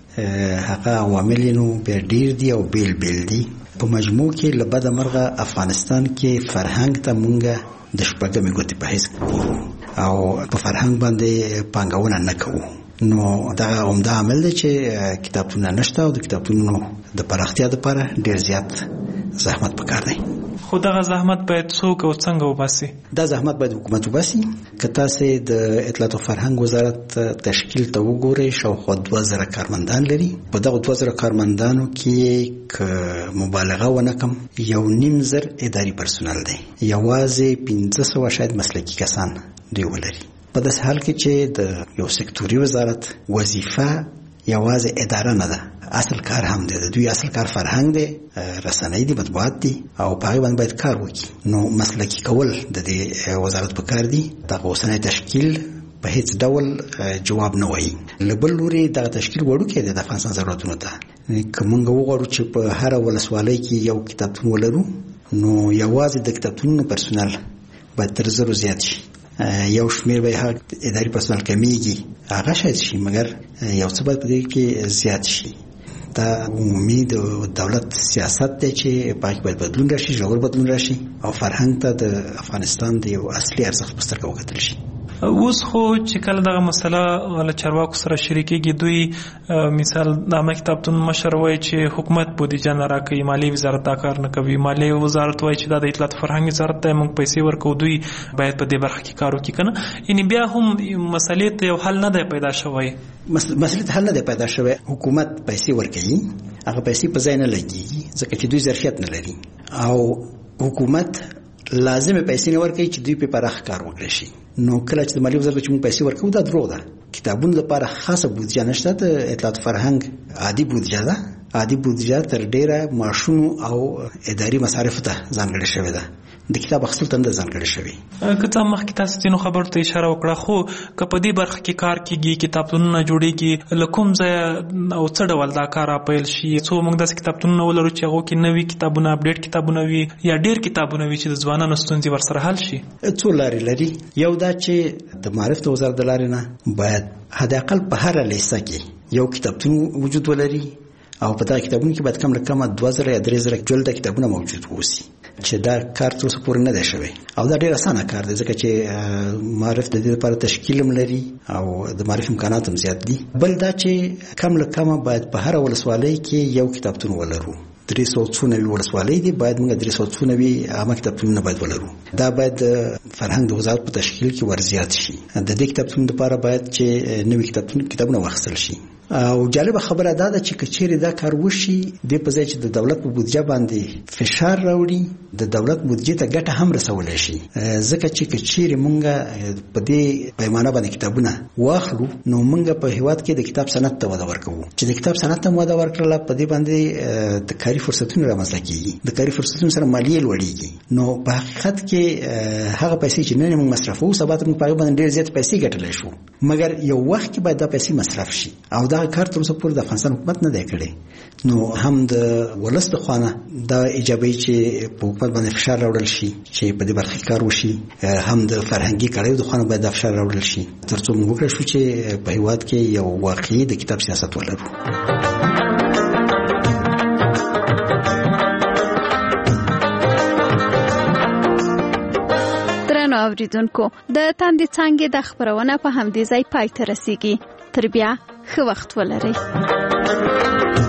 دی هغه عوامل نو به ډیر دي او بیل بیل دي. په مجموع کې لبد مرغه افغانستان کې فرهنګ ته مونږه د شپږمې ګوتې په حیث او په فرهنګ باندې پانګونه نه کوو. نو دا عمده عامل دی چې کتابتونونه نشته او د کتابتونونو د پراختیا لپاره ډیر زیات زحمت پکار دی. خو دغه زحمت باید څوک او څنګه وباسي؟ دا زحمت باید حکومت وباسي. که تاسو د اطلاعات او فرهنګ وزارت تشکیل ته وګورئ، شاوخوا دوه زره کارمندان لري. په دغه دوه زره کارمندانو کې که مبالغه ونه کم یو نیم زر اداري پرسونل دی، یوازې پنځه سوه شاید مسلکي کسان دوی ولري. په داسې حال کې چې د یو سکتوري وزارت وظیفه یوازې اداره نه ده، اصل کار هم دی. د دوی اصل کار فرهنګ دی، رسنۍ دي، مطبوعات دي او په هغه باندې باید کار وکړي. نو مسلکي کول د دې وزارت په کار دي. دغه اوسنی تشکیل په هیڅ ډول جواب نه وایي. له بل لوري دغه تشکیل وړوکی دی د افغانستان ضرورتونو ته. که موږ وغواړو چې په هره ولسوالۍ کې یو کتابتون ولرو، نو یوازې د کتابتونونو پرسونل باید تر زرو زیات شي. یو شمیر به هغه اداري پرسونل کمیږي، هغه شاید شي، مګر یو څه باید په دې کې زیات شي. دا عمومي د دولت سیاست دی چې پاک باید بدلون راشي، ژور بدلون راشي او فرهنګ ته د افغانستان د یو اصلي ارزښت په سترګه وکتل شي. اوس خو چې کله دغه مسله له چارواکو سره شریکېږي، دوی مثال د عامه کتابتون مشر وایي چې حکومت بودیجه نه راکوي، مالیې وزارت دا کار نه کوي. مالیې وزارت وایي چې دا د اطلاعات فرهنګ وزارت ته موږ پیسې ورکوو، دوی باید په دې برخه کې کار وکړي. کنه یعنې بیا هم مسلې ته یو حل نه دی پیدا شوی. مسلې ته حل نه دی پیدا شوی. حکومت پیسې ورکوي، هغه پیسې په ځای نه لګېږي ځکه چې دوی ظرفیت نه لري، او حکومت لازمه پیسې نه ورکوي چې دوی په پراخ کار وکړي شي. نو کله چې د مالیې وزارت چې موږ پیسې ورکوو دا دروغ ده. کتابونو لپاره خاصه بودیجه نشته. د اطلاعات فرهنګ عادي بودیجه ده. عادي بودیجه تر ډیره معاشونو او اداري مصارفو ته ځانګړې شوې ده، د کتاب اخیستلو ته نه ده ځانګړې شوې. که څه مخکې تاسو ځینو خبرو ته اشاره وکړه، خو که په دې برخه کې کار کېږي، کتابتونونه جوړېږي، له کوم ځایه او څه ډول دا کار راپیل شي؟ څو موږ داسې کتابتونونه ولرو چې هغو کې نوي کتابونه، اپډیټ کتابونه وي یا ډېر کتابونه وي چې د ځوانانو ستونزې ورسره حل شي؟ څو لارې لري. یو دا چې د معارف د وزارت د لارې نه باید حداقل په هره لیسه کې یو کتابتون وجود ولري او په دغه کتابونو کې باید کم له کمه دوه زره یا درې زره جلده کتابونه موجود اوسي. چې دا کار تر اوسه پورې نه دی شوی او دا ډیر اسانه کار دی ځکه چې معرف د دې لپاره تشکیل هم لري او د معرف امکانات هم زیات دي. بل دا چې کم له کمه باید په هر ولسوالۍ کې یو کتابتون ولرو. درې سوه څو نوي ولسوالۍ دي، باید موږ درې سوه څو نوي عامه کتابتونونه باید ولرو. دا باید فرهنګ د وزارت په تشکیل کې ورزیات شي. د دې کتابتون لپاره باید چې نوي کتابتون کتابونه واخیستل شي. او جالبه خبره دا ده چې کچېرې دا کار وشي د په ځای چې د دولت په بودجه باندې فشار راوړي د دولت بودجه ته ګټه هم رسولای شي، ځکه چې کچېرې مونږ په دې پیمانه باندې کتابونه واخلو نو مونږ په هیواد کې د کتاب صنعت ته وده ورکوو. چې د کتاب صنعت ته وده ورکړله په دې باندې د کاري فرصتونه رامنځته کیږي، د کاري فرصتونو سره مالیه لوړیږي. نو په حقیقت کې هغه پیسې چې نن موږ مصرفوو سبا ته موږ په هغه باندې ډېر زیات پیسې ګټلی شو، مګر یو وخت کې باید دا پیسې مصرف شي او دا کار تر اوسه پورې د افغانستان حکومت نه دی کړی. نو هم د ولس د خوانه دا ایجابي چې په حکومت باندې فشار راوړل شي چې په دې برخه کار وشي، هم د فرهنګي کړیو د خوانه باید دا فشار راوړل شي ترڅو موږ وکړو شو چې په هیواد کې یو واقعي د کتاب سیاست ولرو. درنو اوریدونکو، د تاندې څانګې د خبرونه په همدې ځای پای ته رسیږي. تر بیا ښه وخت ولرئ.